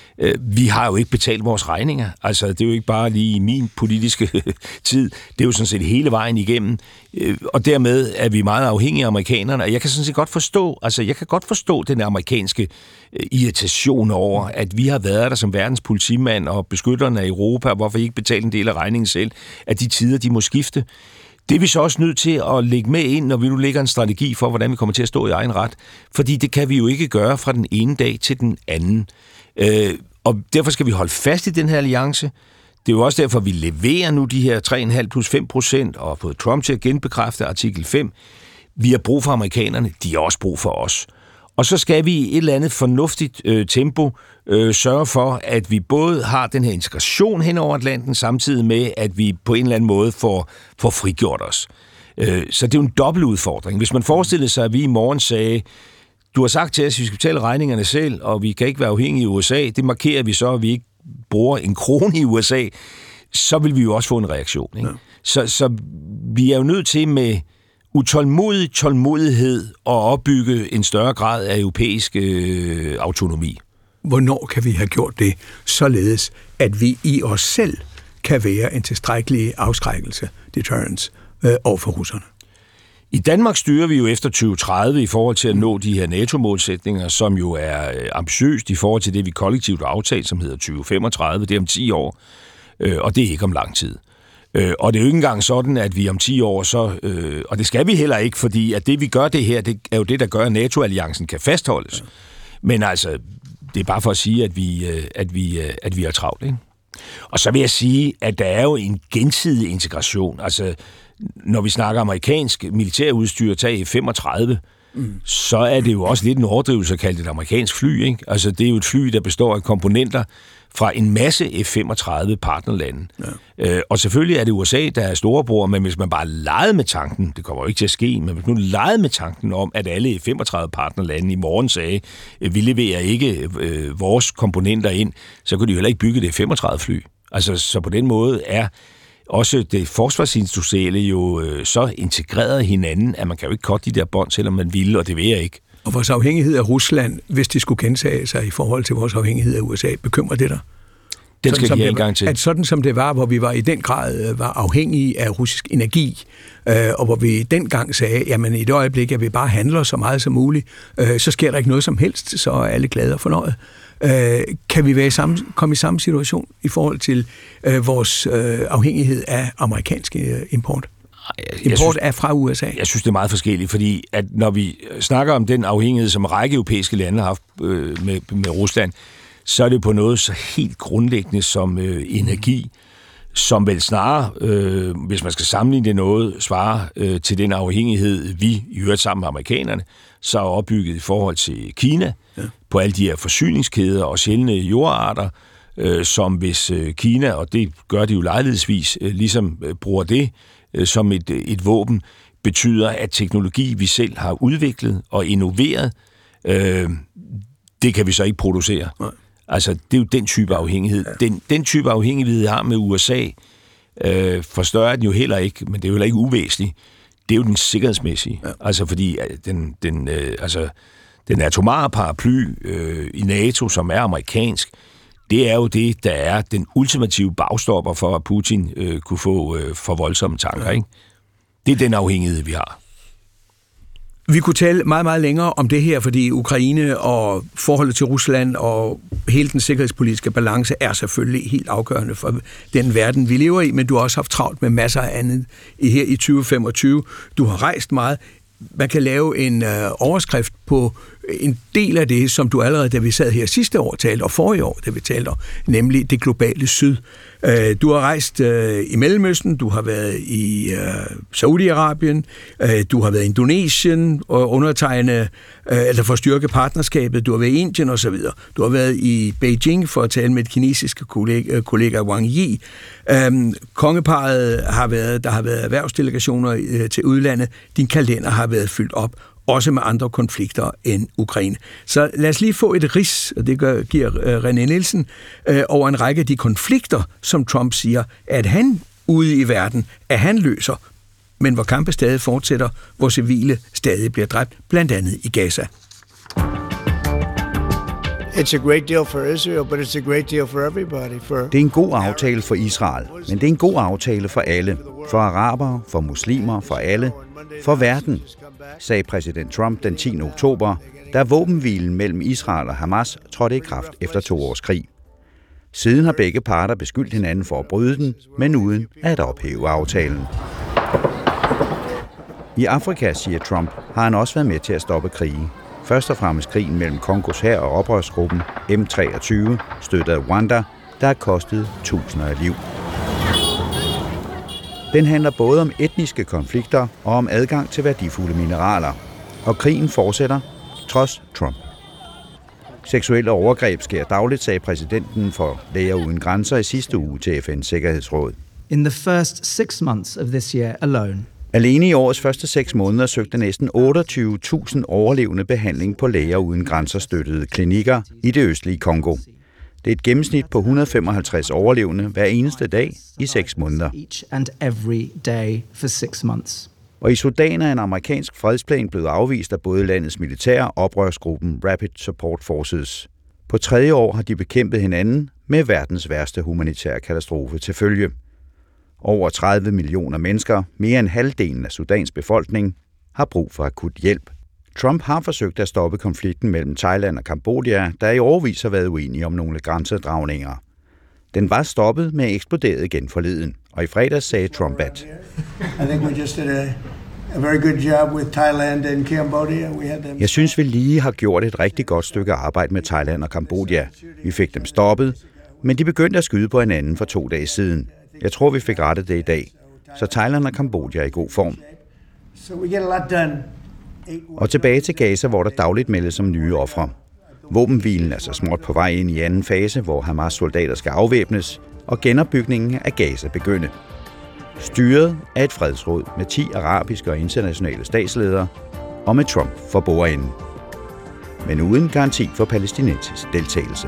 Vi har jo ikke betalt vores regninger. Altså, det er jo ikke bare lige i min politiske tid. Det er jo sådan set hele vejen igennem. Og dermed er vi meget afhængige af amerikanerne. Og jeg kan sådan set godt forstå, altså jeg kan godt forstå den amerikanske irritation over, at vi har været der som verdens politimand og beskytterne af Europa, og hvorfor I ikke betaler en del af regningen selv, at de tider, de må skifte. Det er vi så også nødt til at lægge med ind, når vi nu lægger en strategi for, hvordan vi kommer til at stå i egen ret. Fordi det kan vi jo ikke gøre fra den ene dag til den anden. Øh, og derfor skal vi holde fast i den her alliance. Det er jo også derfor, vi leverer nu de her tre komma fem plus fem procent og har fået Trump til at genbekræfte artikel fem. Vi har brug for amerikanerne, de har også brug for os. Og så skal vi i et eller andet fornuftigt øh, tempo øh, sørge for, at vi både har den her integration hen over Atlanten, samtidig med, at vi på en eller anden måde får, får frigjort os. Øh, så det er jo en dobbelt udfordring. Hvis man forestiller sig, at vi i morgen sagde, du har sagt til os, at vi skal betale regningerne selv, og vi kan ikke være afhængige i U S A. Det markerer vi så, at vi ikke bruger en krone i U S A. Så vil vi jo også få en reaktion. Ikke? Ja. Så, så vi er jo nødt til med utålmodig tålmodighed at opbygge en større grad af europæisk øh, autonomi. Hvornår kan vi have gjort det således, at vi i os selv kan være en tilstrækkelig afskrækkelse, deterrence, øh, over for russerne? I Danmark styrer vi jo efter tyve tredive i forhold til at nå de her NATO-målsætninger, som jo er ambitiøst i forhold til det, vi kollektivt har aftalt, som hedder tyve femogtredive. Det er om ti år, og det er ikke om lang tid. Og det er jo ikke engang sådan, at vi om ti år så... Og det skal vi heller ikke, fordi at det, vi gør det her, det er jo det, der gør, at NATO-alliancen kan fastholdes. Ja. Men altså, det er bare for at sige, at vi, at vi, at vi er travlt, ikke? Og så vil jeg sige, at der er jo en gensidig integration. Altså, når vi snakker amerikansk militærudstyr, tag F femogtredive, mm. så er det jo også lidt en overdrivelse at kalde det et amerikansk fly, ikke? Altså, det er jo et fly, der består af komponenter fra en masse F femogtredive partnerlande. Ja. Øh, og selvfølgelig er det U S A, der er storebror, men hvis man bare legede med tanken, det kommer jo ikke til at ske, men hvis man legede med tanken om, at alle F femogtredive partnerlande i morgen sagde, vi leverer ikke øh, vores komponenter ind, så kunne de jo heller ikke bygge det F femogtredive fly. Altså, så på den måde er også det forsvarsindustrielle jo øh, så integreret hinanden, at man kan jo ikke korte de der bånd, selvom man ville, og det vil jeg ikke. Og vores afhængighed af Rusland, hvis det skulle gentage sig i forhold til vores afhængighed af U S A, bekymrer det dig? Den skal jeg en gang til. At sådan som det var, hvor vi var i den grad var afhængige af russisk energi, øh, og hvor vi dengang sagde, jamen i et øjeblik, at vi bare handler så meget som muligt, øh, så sker der ikke noget som helst, så er alle glade og fornøjet. Øh, kan vi være i samme, komme i samme situation i forhold til øh, vores øh, afhængighed af amerikansk øh, import? Jeg, jeg import synes, er fra U S A. Jeg synes, det er meget forskelligt, fordi at når vi snakker om den afhængighed, som en række europæiske lande har haft øh, med, med Rusland, så er det på noget så helt grundlæggende som øh, energi, som vel snarere, øh, hvis man skal sammenligne det noget, svarer øh, til den afhængighed, vi i øvrigt sammen med amerikanerne, så er opbygget i forhold til Kina, ja. På alle de her forsyningskæder og sjældne jordarter, øh, som hvis øh, Kina, og det gør de jo lejlighedsvis, øh, ligesom øh, bruger det øh, som et, et våben, betyder, at teknologi, vi selv har udviklet og innoveret, øh, det kan vi så ikke producere. Nej. Altså, det er jo den type afhængighed. Ja. Den, den type afhængighed, vi har med U S A, øh, forstørrer den jo heller ikke, men det er jo heller ikke uvæsentligt. Det er jo den sikkerhedsmæssige. Ja. Altså, fordi den, den, øh, altså, den atomare paraply øh, i NATO, som er amerikansk, det er jo det, der er den ultimative bagstopper for, at Putin øh, kunne få øh, for voldsomme tanker. Ja. Ikke? Det er den afhængighed, vi har. Vi kunne tale meget, meget længere om det her, fordi Ukraine og forholdet til Rusland og hele den sikkerhedspolitiske balance er selvfølgelig helt afgørende for den verden, vi lever i, men du har også haft travlt med masser af andet her i tyve femogtyve. Du har rejst meget. Man kan lave en øh, overskrift på en del af det, som du allerede, da vi sad her sidste år talte, og forrige år, da vi talte om, nemlig det globale syd. Øh, du har rejst øh, i Mellemøsten, du har været i øh, Saudi-Arabien, øh, du har været i Indonesien og undertegnet, øh, eller for at styrke partnerskabet, du har været i Indien og så videre. Du har været i Beijing for at tale med et kinesiske kollega, kollega Wang Yi. Øh, kongeparet har været, der har været erhvervsdelegationer øh, til udlandet. Din kalender har været fyldt op, også med andre konflikter end Ukraine. Så lad os lige få et rids, og det gør, giver uh, René Nielsen, uh, over en række af de konflikter, som Trump siger, at han ude i verden, at han løser, men hvor kampe stadig fortsætter, hvor civile stadig bliver dræbt, blandt andet i Gaza. It's a great deal for Israel, but it's a great deal for everybody. For det er en god aftale for Israel, men det er en god aftale for alle. For arabere, for muslimer, for alle. For verden, sagde præsident Trump den tiende oktober, da våbenhvilen mellem Israel og Hamas trådte i kraft efter to års krig. Siden har begge parter beskyldt hinanden for at bryde den, men uden at ophæve aftalen. I Afrika, siger Trump, har han også været med til at stoppe krigen. Først og fremmest krigen mellem Kongos hær og oprørsgruppen M treogtyve, støttet af Rwanda, der har kostet tusinder af liv. Den handler både om etniske konflikter og om adgang til værdifulde mineraler. Og krigen fortsætter, trods Trump. Seksuelle overgreb sker dagligt, sagde præsidenten for Læger Uden Grænser i sidste uge til F N's Sikkerhedsråd. In the first six months of this year alone. Alene i årets første seks måneder søgte næsten otteogtyve tusind overlevende behandling på Læger Uden Grænser støttede klinikker i det østlige Kongo. Det er et gennemsnit på et hundrede og femoghalvtreds overlevende hver eneste dag i seks måneder. Og i Sudan er en amerikansk fredsplan blevet afvist af både landets militær og oprørsgruppen Rapid Support Forces. På tredje år har de bekæmpet hinanden med verdens værste humanitære katastrofe til følge. Over tredive millioner mennesker, mere end halvdelen af Sudans befolkning, har brug for akut hjælp. Trump har forsøgt at stoppe konflikten mellem Thailand og Kambodja, der i årevis har været uenige om nogle grænsedragninger. Den var stoppet, men eksploderet igen forleden, og i fredags sagde Trump, at jeg synes, vi lige har gjort et rigtig godt stykke arbejde med Thailand og Kambodja. Vi fik dem stoppet, men de begyndte at skyde på hinanden for to dage siden. Jeg tror, vi fik rettet det i dag. Så Thailand og Kambodja er i god form. Og tilbage til Gaza, hvor der dagligt meldes om nye ofre. Våbenhvilen er så småt på vej ind i anden fase, hvor Hamas soldater skal afvæbnes, og genopbygningen af Gaza begynde. Styret af et fredsråd med ti arabiske og internationale statsledere, og med Trump for bordenden. Men uden garanti for palæstinensisk deltagelse.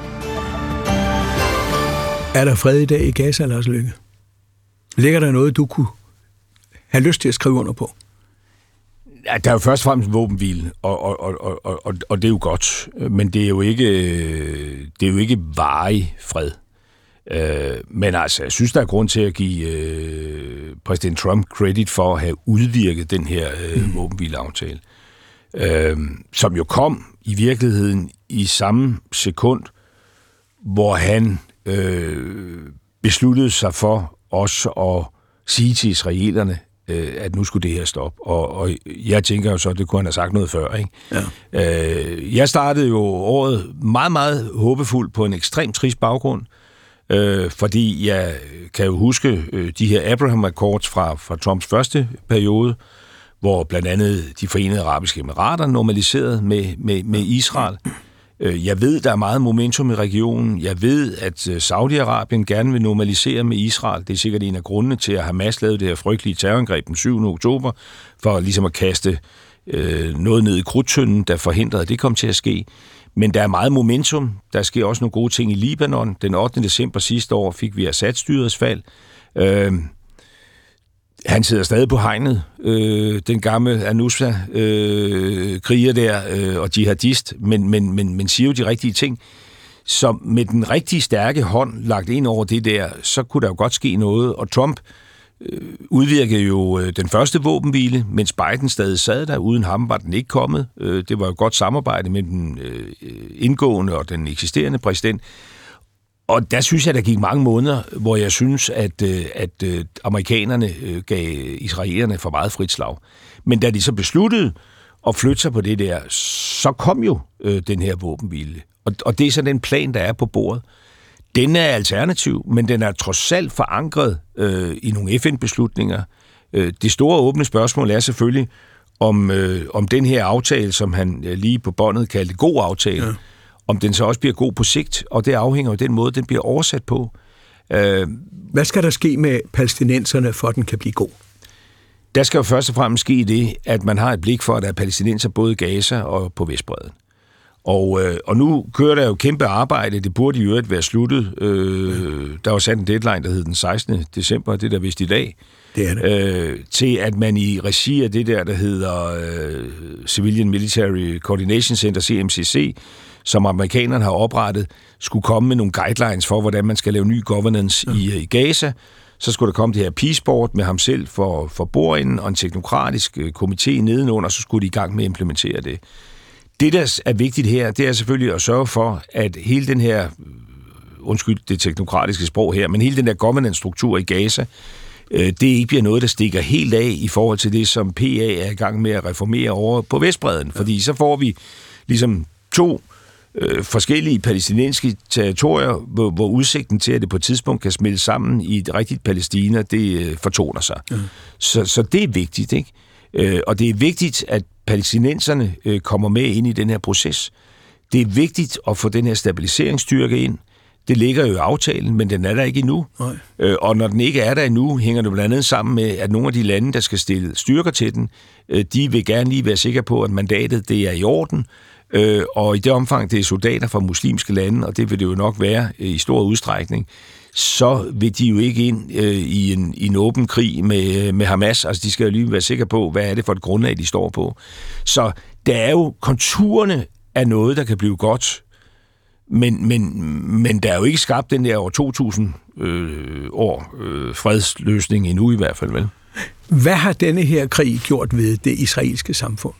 Er der fred i dag i Gaza, Lars Løkke? Ligger der noget, du kunne have lyst til at skrive under på? Ja, der er jo først og fremmest en våbenhvile, og, og, og, og, og, og det er jo godt, men det er jo ikke, det er jo ikke varig fred. Øh, men altså, jeg synes, der er grund til at give øh, præsident Trump credit for at have udvirket den her øh, våbenhvileaftale, øh, som jo kom i virkeligheden i samme sekund, hvor han øh, besluttede sig for også at sige til israelerne, øh, at nu skulle det her stoppe. Og, og jeg tænker jo så, det kunne han have sagt noget før, ikke? Ja. Øh, jeg startede jo året meget, meget håbefuld på en ekstremt trist baggrund, øh, fordi jeg kan jo huske øh, de her Abraham Accords fra, fra Trumps første periode, hvor blandt andet de Forenede Arabiske Emirater normaliserede med, med, med Israel. Jeg ved, der er meget momentum i regionen. Jeg ved, at Saudi-Arabien gerne vil normalisere med Israel. Det er sikkert en af grundene til, at Hamas lavede det her frygtelige terrorangreb den syvende oktober, for ligesom at kaste øh, noget ned i krudtønden, der forhindrede, at det kom til at ske. Men der er meget momentum. Der sker også nogle gode ting i Libanon. Den ottende december sidste år fik vi Assad-styrets fald. Øh, Han sidder stadig på hegnet, øh, den gamle Al-Nusra-kriger øh, der, øh, og jihadist, men, men, men, men siger jo de rigtige ting. Så med den rigtig stærke hånd lagt ind over det der, så kunne der jo godt ske noget. Og Trump øh, udvirkede jo øh, den første våbenhvile, mens Biden stadig sad der. Uden ham var den ikke kommet. Øh, det var jo godt samarbejde med den øh, indgående og den eksisterende præsident. Og der synes jeg, der gik mange måneder, hvor jeg synes, at, at amerikanerne gav israelerne for meget frit slag. Men da de så besluttede at flytte sig på det der, så kom jo øh, den her våbenhvile. Og, og det er så den plan, der er på bordet. Den er alternativ, men den er trods alt forankret øh, i nogle F N-beslutninger. Øh, det store åbne spørgsmål er selvfølgelig, om, øh, om den her aftale, som han lige på båndet kaldte god aftale, ja. Om den så også bliver god på sigt, og det afhænger af den måde, den bliver oversat på. Øh, Hvad skal der ske med palæstinenserne, for at den kan blive god? Der skal jo først og fremmest ske det, at man har et blik for, at der er palæstinenser både i Gaza og på Vestbredden. Og, øh, og nu kører der jo kæmpe arbejde, det burde i øvrigt være sluttet. Øh, der var sat en deadline, der hed den sekstende december, det der vist i dag. Det er det. Øh, til at man i regi af det der, der hedder øh, Civilian Military Coordination Center, C M C C, som amerikanerne har oprettet, skulle komme med nogle guidelines for, hvordan man skal lave ny governance ja. i, i Gaza. Så skulle der komme det her peace board med ham selv for, for bordenden og en teknokratisk øh, komité nedenunder, så skulle de i gang med at implementere det. Det, der er vigtigt her, det er selvfølgelig at sørge for, at hele den her, undskyld det teknokratiske sprog her, men hele den der governance-struktur i Gaza, øh, det ikke bliver noget, der stikker helt af i forhold til det, som P A er i gang med at reformere over på Vestbredden. Fordi så får vi ligesom to øh, forskellige palæstinensiske territorier, hvor, hvor udsigten til, at det på et tidspunkt kan smelte sammen i et rigtigt Palæstina, det øh, fortoner sig. Mm. Så, så det er vigtigt, ikke? Øh, og det er vigtigt, at palæstinenserne øh, kommer med ind i den her proces. Det er vigtigt at få den her stabiliseringsstyrke ind. Det ligger jo i aftalen, men den er der ikke endnu. Øh, og når den ikke er der endnu, hænger det blandt andet sammen med, at nogle af de lande, der skal stille styrker til den, øh, de vil gerne lige være sikre på, at mandatet det er i orden. Øh, og i det omfang, det er soldater fra muslimske lande, og det vil det jo nok være øh, i stor udstrækning, så vil de jo ikke ind øh, i, en, i en åben krig med, med Hamas. Altså, de skal jo lige være sikre på, hvad er det for et grundlag, de står på. Så der er jo konturerne af noget, der kan blive godt, men, men, men der er jo ikke skabt den der over to tusind øh, år øh, fredsløsning endnu i hvert fald, vel? Hvad har denne her krig gjort ved det israelske samfund?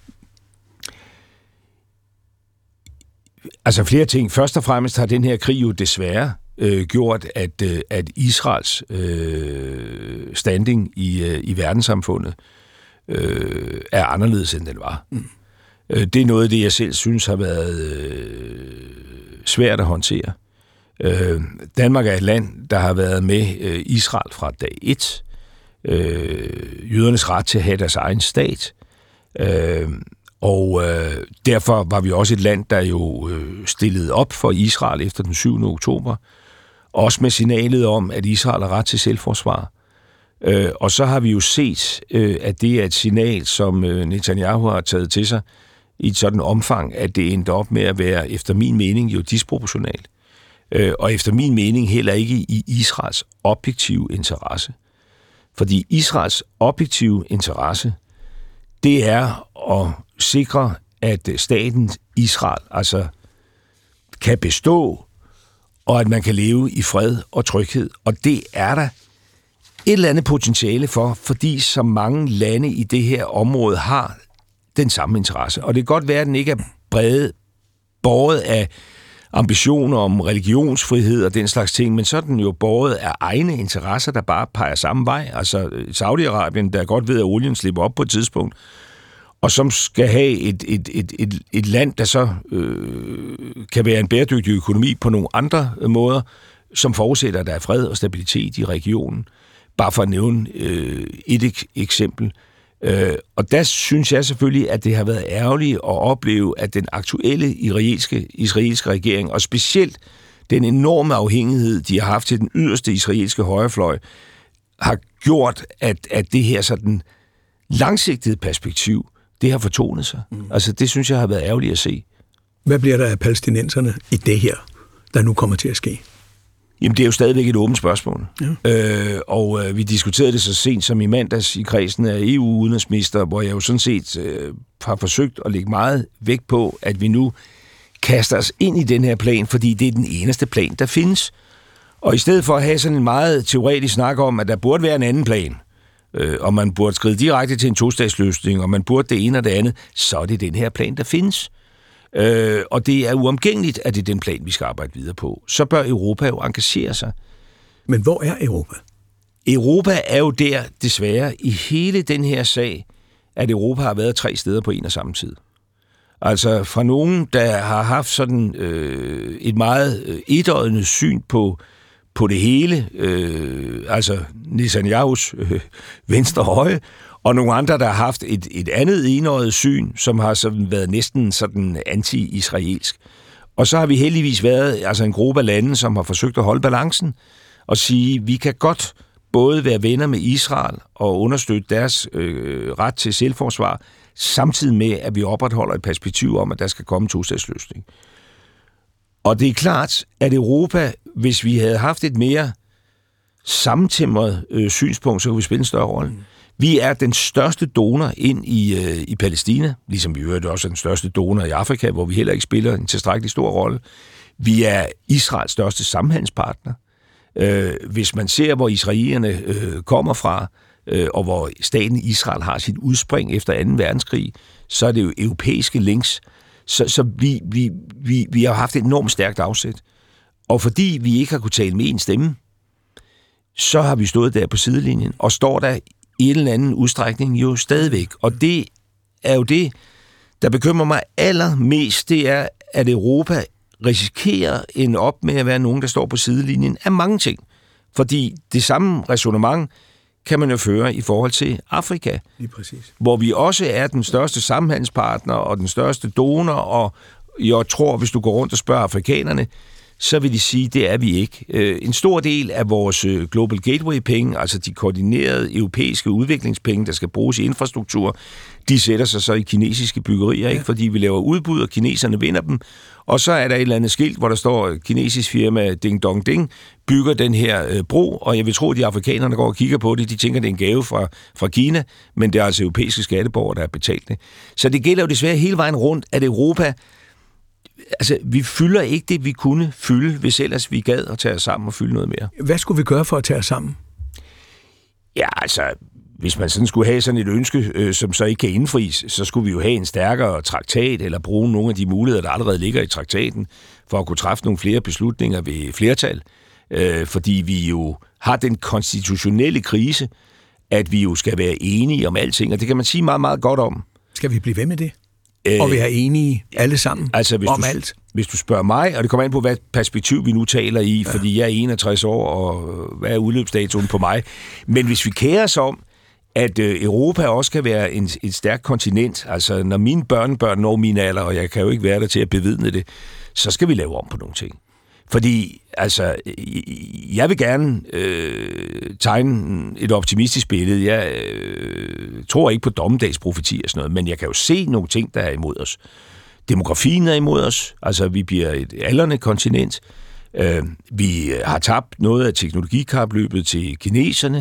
Altså flere ting. Først og fremmest har den her krig jo desværre øh, gjort, at, øh, at Israels øh, standing i, øh, i verdenssamfundet øh, er anderledes, end den var. Mm. Øh, det er noget af det, jeg selv synes har været øh, svært at håndtere. Øh, Danmark er et land, der har været med øh, Israel fra dag et. Øh, jødernes ret til at have deres egen stat. Øh, Og øh, derfor var vi også et land, der jo øh, stillede op for Israel efter den syvende oktober. Også med signalet om, at Israel har ret til selvforsvar. Øh, og så har vi jo set, øh, at det er et signal, som øh, Netanyahu har taget til sig i et sådan omfang, at det endte op med at være, efter min mening, jo disproportionalt. Øh, og efter min mening heller ikke i Israels objektive interesse. Fordi Israels objektive interesse, det er at sikre, at staten Israel altså kan bestå, og at man kan leve i fred og tryghed. Og det er der et eller andet potentiale for, fordi så mange lande i det her område har den samme interesse. Og det kan godt være, at den ikke er brede, båret af ambitioner om religionsfrihed og den slags ting, men så er den jo båret af egne interesser, der bare peger samme vej. Altså Saudi-Arabien, der godt ved, at olien slipper op på et tidspunkt, og som skal have et, et, et, et, et land, der så øh, kan være en bæredygtig økonomi på nogle andre måder, som forudsætter, at der er fred og stabilitet i regionen. Bare for at nævne øh, et ek- eksempel. Øh, og der synes jeg selvfølgelig, at det har været ærgerligt at opleve, at den aktuelle israelske, israelske regering, og specielt den enorme afhængighed, de har haft til den yderste israelske højrefløj, har gjort, at, at det her sådan langsigtede perspektiv, det har fortonet sig. Mm. Altså det synes jeg har været ærgerligt at se. Hvad bliver der af palæstinenserne i det her, der nu kommer til at ske? Jamen, det er jo stadigvæk et åbent spørgsmål. Ja. Øh, og øh, vi diskuterede det så sent som i mandags i kredsen af E U-udenrigsminister, hvor jeg jo sådan set øh, har forsøgt at lægge meget vægt på, at vi nu kaster os ind i den her plan, fordi det er den eneste plan, der findes. Og i stedet for at have sådan en meget teoretisk snak om, at der burde være en anden plan, øh, og man burde skride direkte til en tostatsløsning, og man burde det ene og det andet, så er det den her plan, der findes. Øh, og det er uomgængeligt, at det er den plan, vi skal arbejde videre på. Så bør Europa jo engagere sig. Men hvor er Europa? Europa er jo der, desværre, i hele den her sag, at Europa har været tre steder på en og samme tid. Altså fra nogen, der har haft sådan øh, et meget etøjende syn på, på det hele, øh, altså Netanyahus øh, venstre høje, og nogle andre, der har haft et, et andet enøjet syn, som har sådan været næsten sådan anti-israelsk. Og så har vi heldigvis været altså en gruppe af lande, som har forsøgt at holde balancen og sige, vi kan godt både være venner med Israel og understøtte deres øh, ret til selvforsvar, samtidig med, at vi opretholder et perspektiv om, at der skal komme en tostatsløsning. Og det er klart, at Europa, hvis vi havde haft et mere sammentæmret øh, synspunkt, så kunne vi spille en større rolle. Mm. Vi er den største donor ind i, øh, i Palæstina, ligesom vi øvrigt også er den største donor i Afrika, hvor vi heller ikke spiller en tilstrækkelig stor rolle. Vi er Israels største samhandelspartner. Øh, hvis man ser, hvor israelerne øh, kommer fra, øh, og hvor staten Israel har sit udspring efter anden verdenskrig, så er det jo europæiske links. Så, så vi, vi, vi, vi har haft et enormt stærkt afsæt. Og fordi vi ikke har kunnet tale med en stemme, så har vi stået der på sidelinjen, og står der i en eller anden udstrækning jo stadigvæk. Og det er jo det, der bekymrer mig allermest, det er, at Europa risikerer en op med at være nogen, der står på sidelinjen af mange ting. Fordi det samme ræsonnement kan man jo føre i forhold til Afrika. Lige præcis. Hvor vi også er den største samhandelspartner og den største donor, og jeg tror, hvis du går rundt og spørger afrikanerne, så vil de sige, det er vi ikke. En stor del af vores Global Gateway-penge, altså de koordinerede europæiske udviklingspenge, der skal bruges i infrastruktur, de sætter sig så i kinesiske byggerier, ja. Ikke? Fordi vi laver udbud, og kineserne vinder dem. Og så er der et eller andet skilt, hvor der står, kinesisk firma Ding Dong Ding bygger den her øh, bro, og jeg vil tro, at de afrikanerne går og kigger på det, de tænker, det er en gave fra, fra Kina, men det er altså europæiske skatteborgere, der har betalt det. Så det gælder jo desværre hele vejen rundt, at Europa, altså vi fylder ikke det, vi kunne fylde, hvis ellers vi gad at tage os sammen og fylde noget mere. Hvad skulle vi gøre for at tage os sammen? Ja, altså, hvis man sådan skulle have sådan et ønske, øh, som så ikke kan indfries, så skulle vi jo have en stærkere traktat, eller bruge nogle af de muligheder, der allerede ligger i traktaten, for at kunne træffe nogle flere beslutninger ved flertal. Øh, fordi vi jo har den konstitutionelle krise, at vi jo skal være enige om alting, og det kan man sige meget, meget godt om. Skal vi blive ved med det? Øh, og være enige alle sammen altså, hvis om du, alt? Hvis du spørger mig, og det kommer an på, hvad perspektiv vi nu taler i, ja. Fordi jeg er enogtres år, og hvad er udløbsdatoen på mig? Men hvis vi kærer os om, at Europa også kan være en, et stærkt kontinent, altså når mine børnebørn når min alder, og jeg kan jo ikke være der til at bevidne det, så skal vi lave om på nogle ting. Fordi, altså, jeg vil gerne øh, tegne et optimistisk billede. Jeg øh, tror ikke på dommedagsprofeti og sådan noget, men jeg kan jo se nogle ting, der er imod os. Demografien er imod os, altså vi bliver et aldrende kontinent. Øh, vi har tabt noget af teknologikapløbet til kineserne.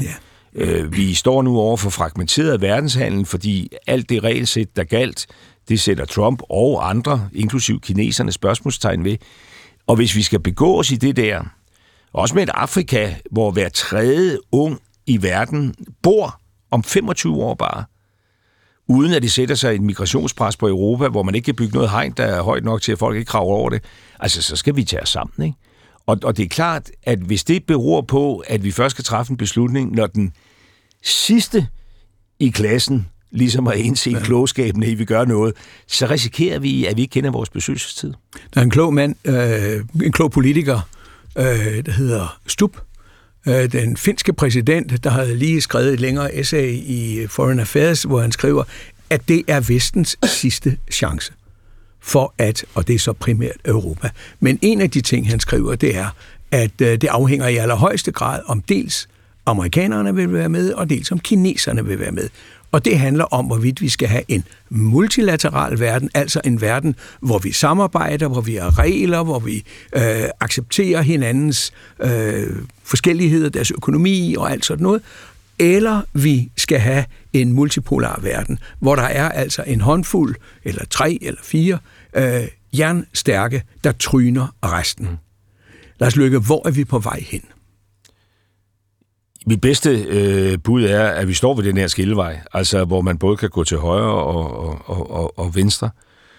Øh, vi står nu over for fragmenteret verdenshandel, fordi alt det regelsæt, der galt, det sætter Trump og andre, inklusiv kineserne, spørgsmålstegn ved. Og hvis vi skal begå os i det der, også med et Afrika, hvor hver tredje ung i verden bor om femogtyve år bare, uden at det sætter sig et migrationspres på Europa, hvor man ikke kan bygge noget hegn, der er højt nok til, at folk ikke kravler over det, altså så skal vi tage os sammen, ikke? Og, og det er klart, at hvis det beror på, at vi først skal træffe en beslutning, når den sidste i klassen ligesom at indse ja. klogskaben, at vi gør noget, så risikerer vi, at vi ikke kender vores besøgelsestid. Der er en klog mand, øh, en klog politiker, øh, der hedder Stubb, øh, den finske præsident, der havde lige skrevet et længere essay i Foreign Affairs, hvor han skriver, at det er Vestens sidste chance for at, og det er så primært Europa. Men en af de ting, han skriver, det er, at øh, det afhænger i allerhøjeste grad om dels amerikanerne vil være med, og dels om kineserne vil være med. Og det handler om, hvorvidt vi skal have en multilateral verden, altså en verden, hvor vi samarbejder, hvor vi har regler, hvor vi øh, accepterer hinandens øh, forskelligheder, deres økonomi og alt sådan noget, eller vi skal have en multipolar verden, hvor der er altså en håndfuld, eller tre eller fire, øh, jernstærke, der tryner resten. Lars Løkke, hvor er vi på vej hen? Mit bedste øh, bud er, at vi står ved den her skillevej, altså hvor man både kan gå til højre og, og, og, og venstre.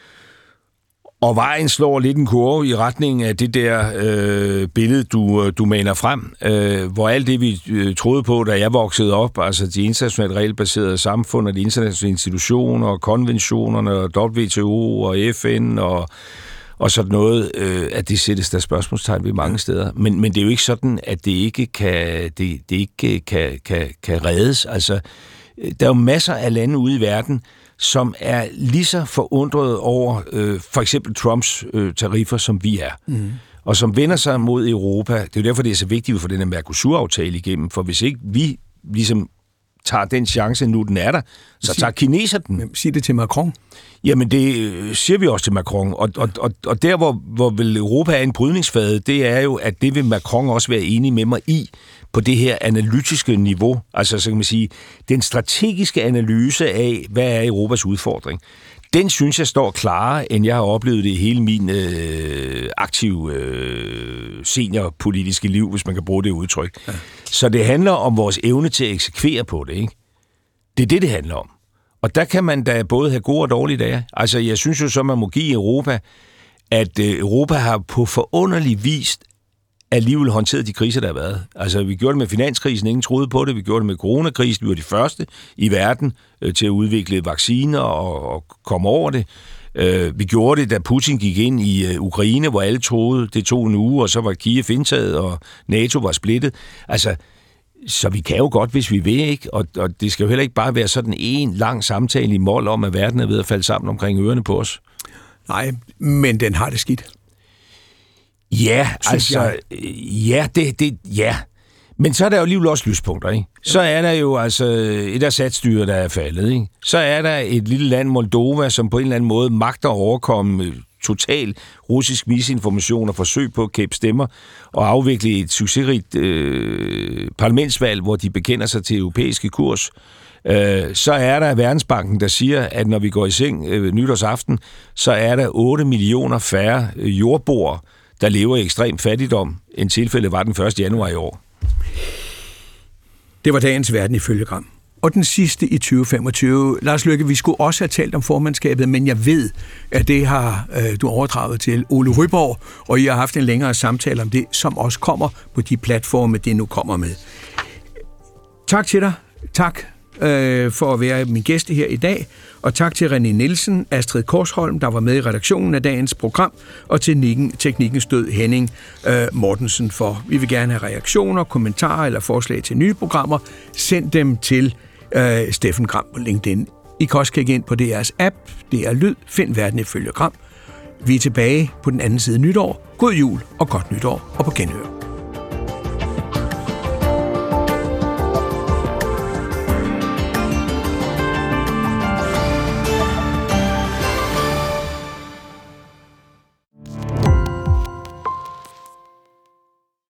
Og vejen slår lidt en kurve i retning af det der øh, billede, du, du maner frem, øh, hvor alt det, vi øh, troede på, da jeg voksede op, altså de internationalt regelbaserede samfund og de internationale institutioner og konventionerne og W T O og F N og og sådan noget, øh, at det sættes der spørgsmålstegn ved mange steder. Men, men det er jo ikke sådan, at det ikke kan, det, det ikke kan, kan, kan reddes. Altså, der er jo masser af lande ude i verden, som er lige så forundret over øh, for eksempel Trumps øh, tariffer, som vi er. Mm. Og som vender sig mod Europa. Det er jo derfor, det er så vigtigt at få den her Mercosur-aftale igennem, for hvis ikke vi ligesom tager den chance, nu den er der, så tager kineser den. Sig det til Macron. Jamen, det siger vi også til Macron. Og, og, og, og der, hvor, hvor vil Europa er en brydningsfade, det er jo, at det vil Macron også være enig med mig i, på det her analytiske niveau. Altså, så kan man sige, den strategiske analyse af, hvad er Europas udfordring, den synes jeg står klarere, end jeg har oplevet det i hele min øh, aktive øh, seniorpolitiske liv, hvis man kan bruge det udtryk. Ja. Så det handler om vores evne til at eksekvere på det, ikke? Det er det, det handler om. Og der kan man da både have gode og dårlige dage. Altså, jeg synes jo så, man må give Europa, at øh, Europa har på forunderlig vis alligevel håndteret de kriser, der har været. Altså, vi gjorde det med finanskrisen, ingen troede på det. Vi gjorde det med coronakrisen, vi var de første i verden øh, til at udvikle vacciner og, og komme over det. Øh, vi gjorde det, da Putin gik ind i øh, Ukraine, hvor alle troede, det tog en uge, og så var Kiev indtaget, og NATO var splittet. Altså, så vi kan jo godt, hvis vi vil, ikke? Og, og det skal jo heller ikke bare være sådan en lang samtale i mål om, at verden er ved at falde sammen omkring ørerne på os. Nej, men den har det skidt. Ja, altså, jeg. ja, det, det, ja. Men så er der jo alligevel også lyspunkter, ikke? Så er der jo altså et Assad-styre, der er faldet, ikke? Så er der et lille land, Moldova, som på en eller anden måde magter at overkomme total russisk misinformation og forsøg på at kæbe stemmer og afvikle et succesrigt øh, parlamentsvalg, hvor de bekender sig til europæiske kurs. Øh, så er der Verdensbanken, der siger, at når vi går i seng øh, nytårsaften, så er der otte millioner færre øh, jordboere, der lever i ekstrem fattigdom, end tilfældet var den første januar i år. Det var dagens verden ifølge Gram. Og den sidste i tyve femogtyve. Lars Løkke, vi skulle også have talt om formandskabet, men jeg ved, at det har øh, du overdraget til Ole Ryborg, og I har haft en længere samtale om det, som også kommer på de platforme, det nu kommer med. Tak til dig. Tak øh, for at være min gæst her i dag, og tak til René Nielsen, Astrid Korsholm, der var med i redaktionen af dagens program, og til teknikken stød Henning øh, Mortensen for. Vi vil gerne have reaktioner, kommentarer eller forslag til nye programmer. Send dem til øh, Steffen Gram på LinkedIn. I kan også klikke ind på D R's app, D R Lyd, find verden ifølge Gram. Vi er tilbage på den anden side nytår. God jul og godt nytår, og på genhør.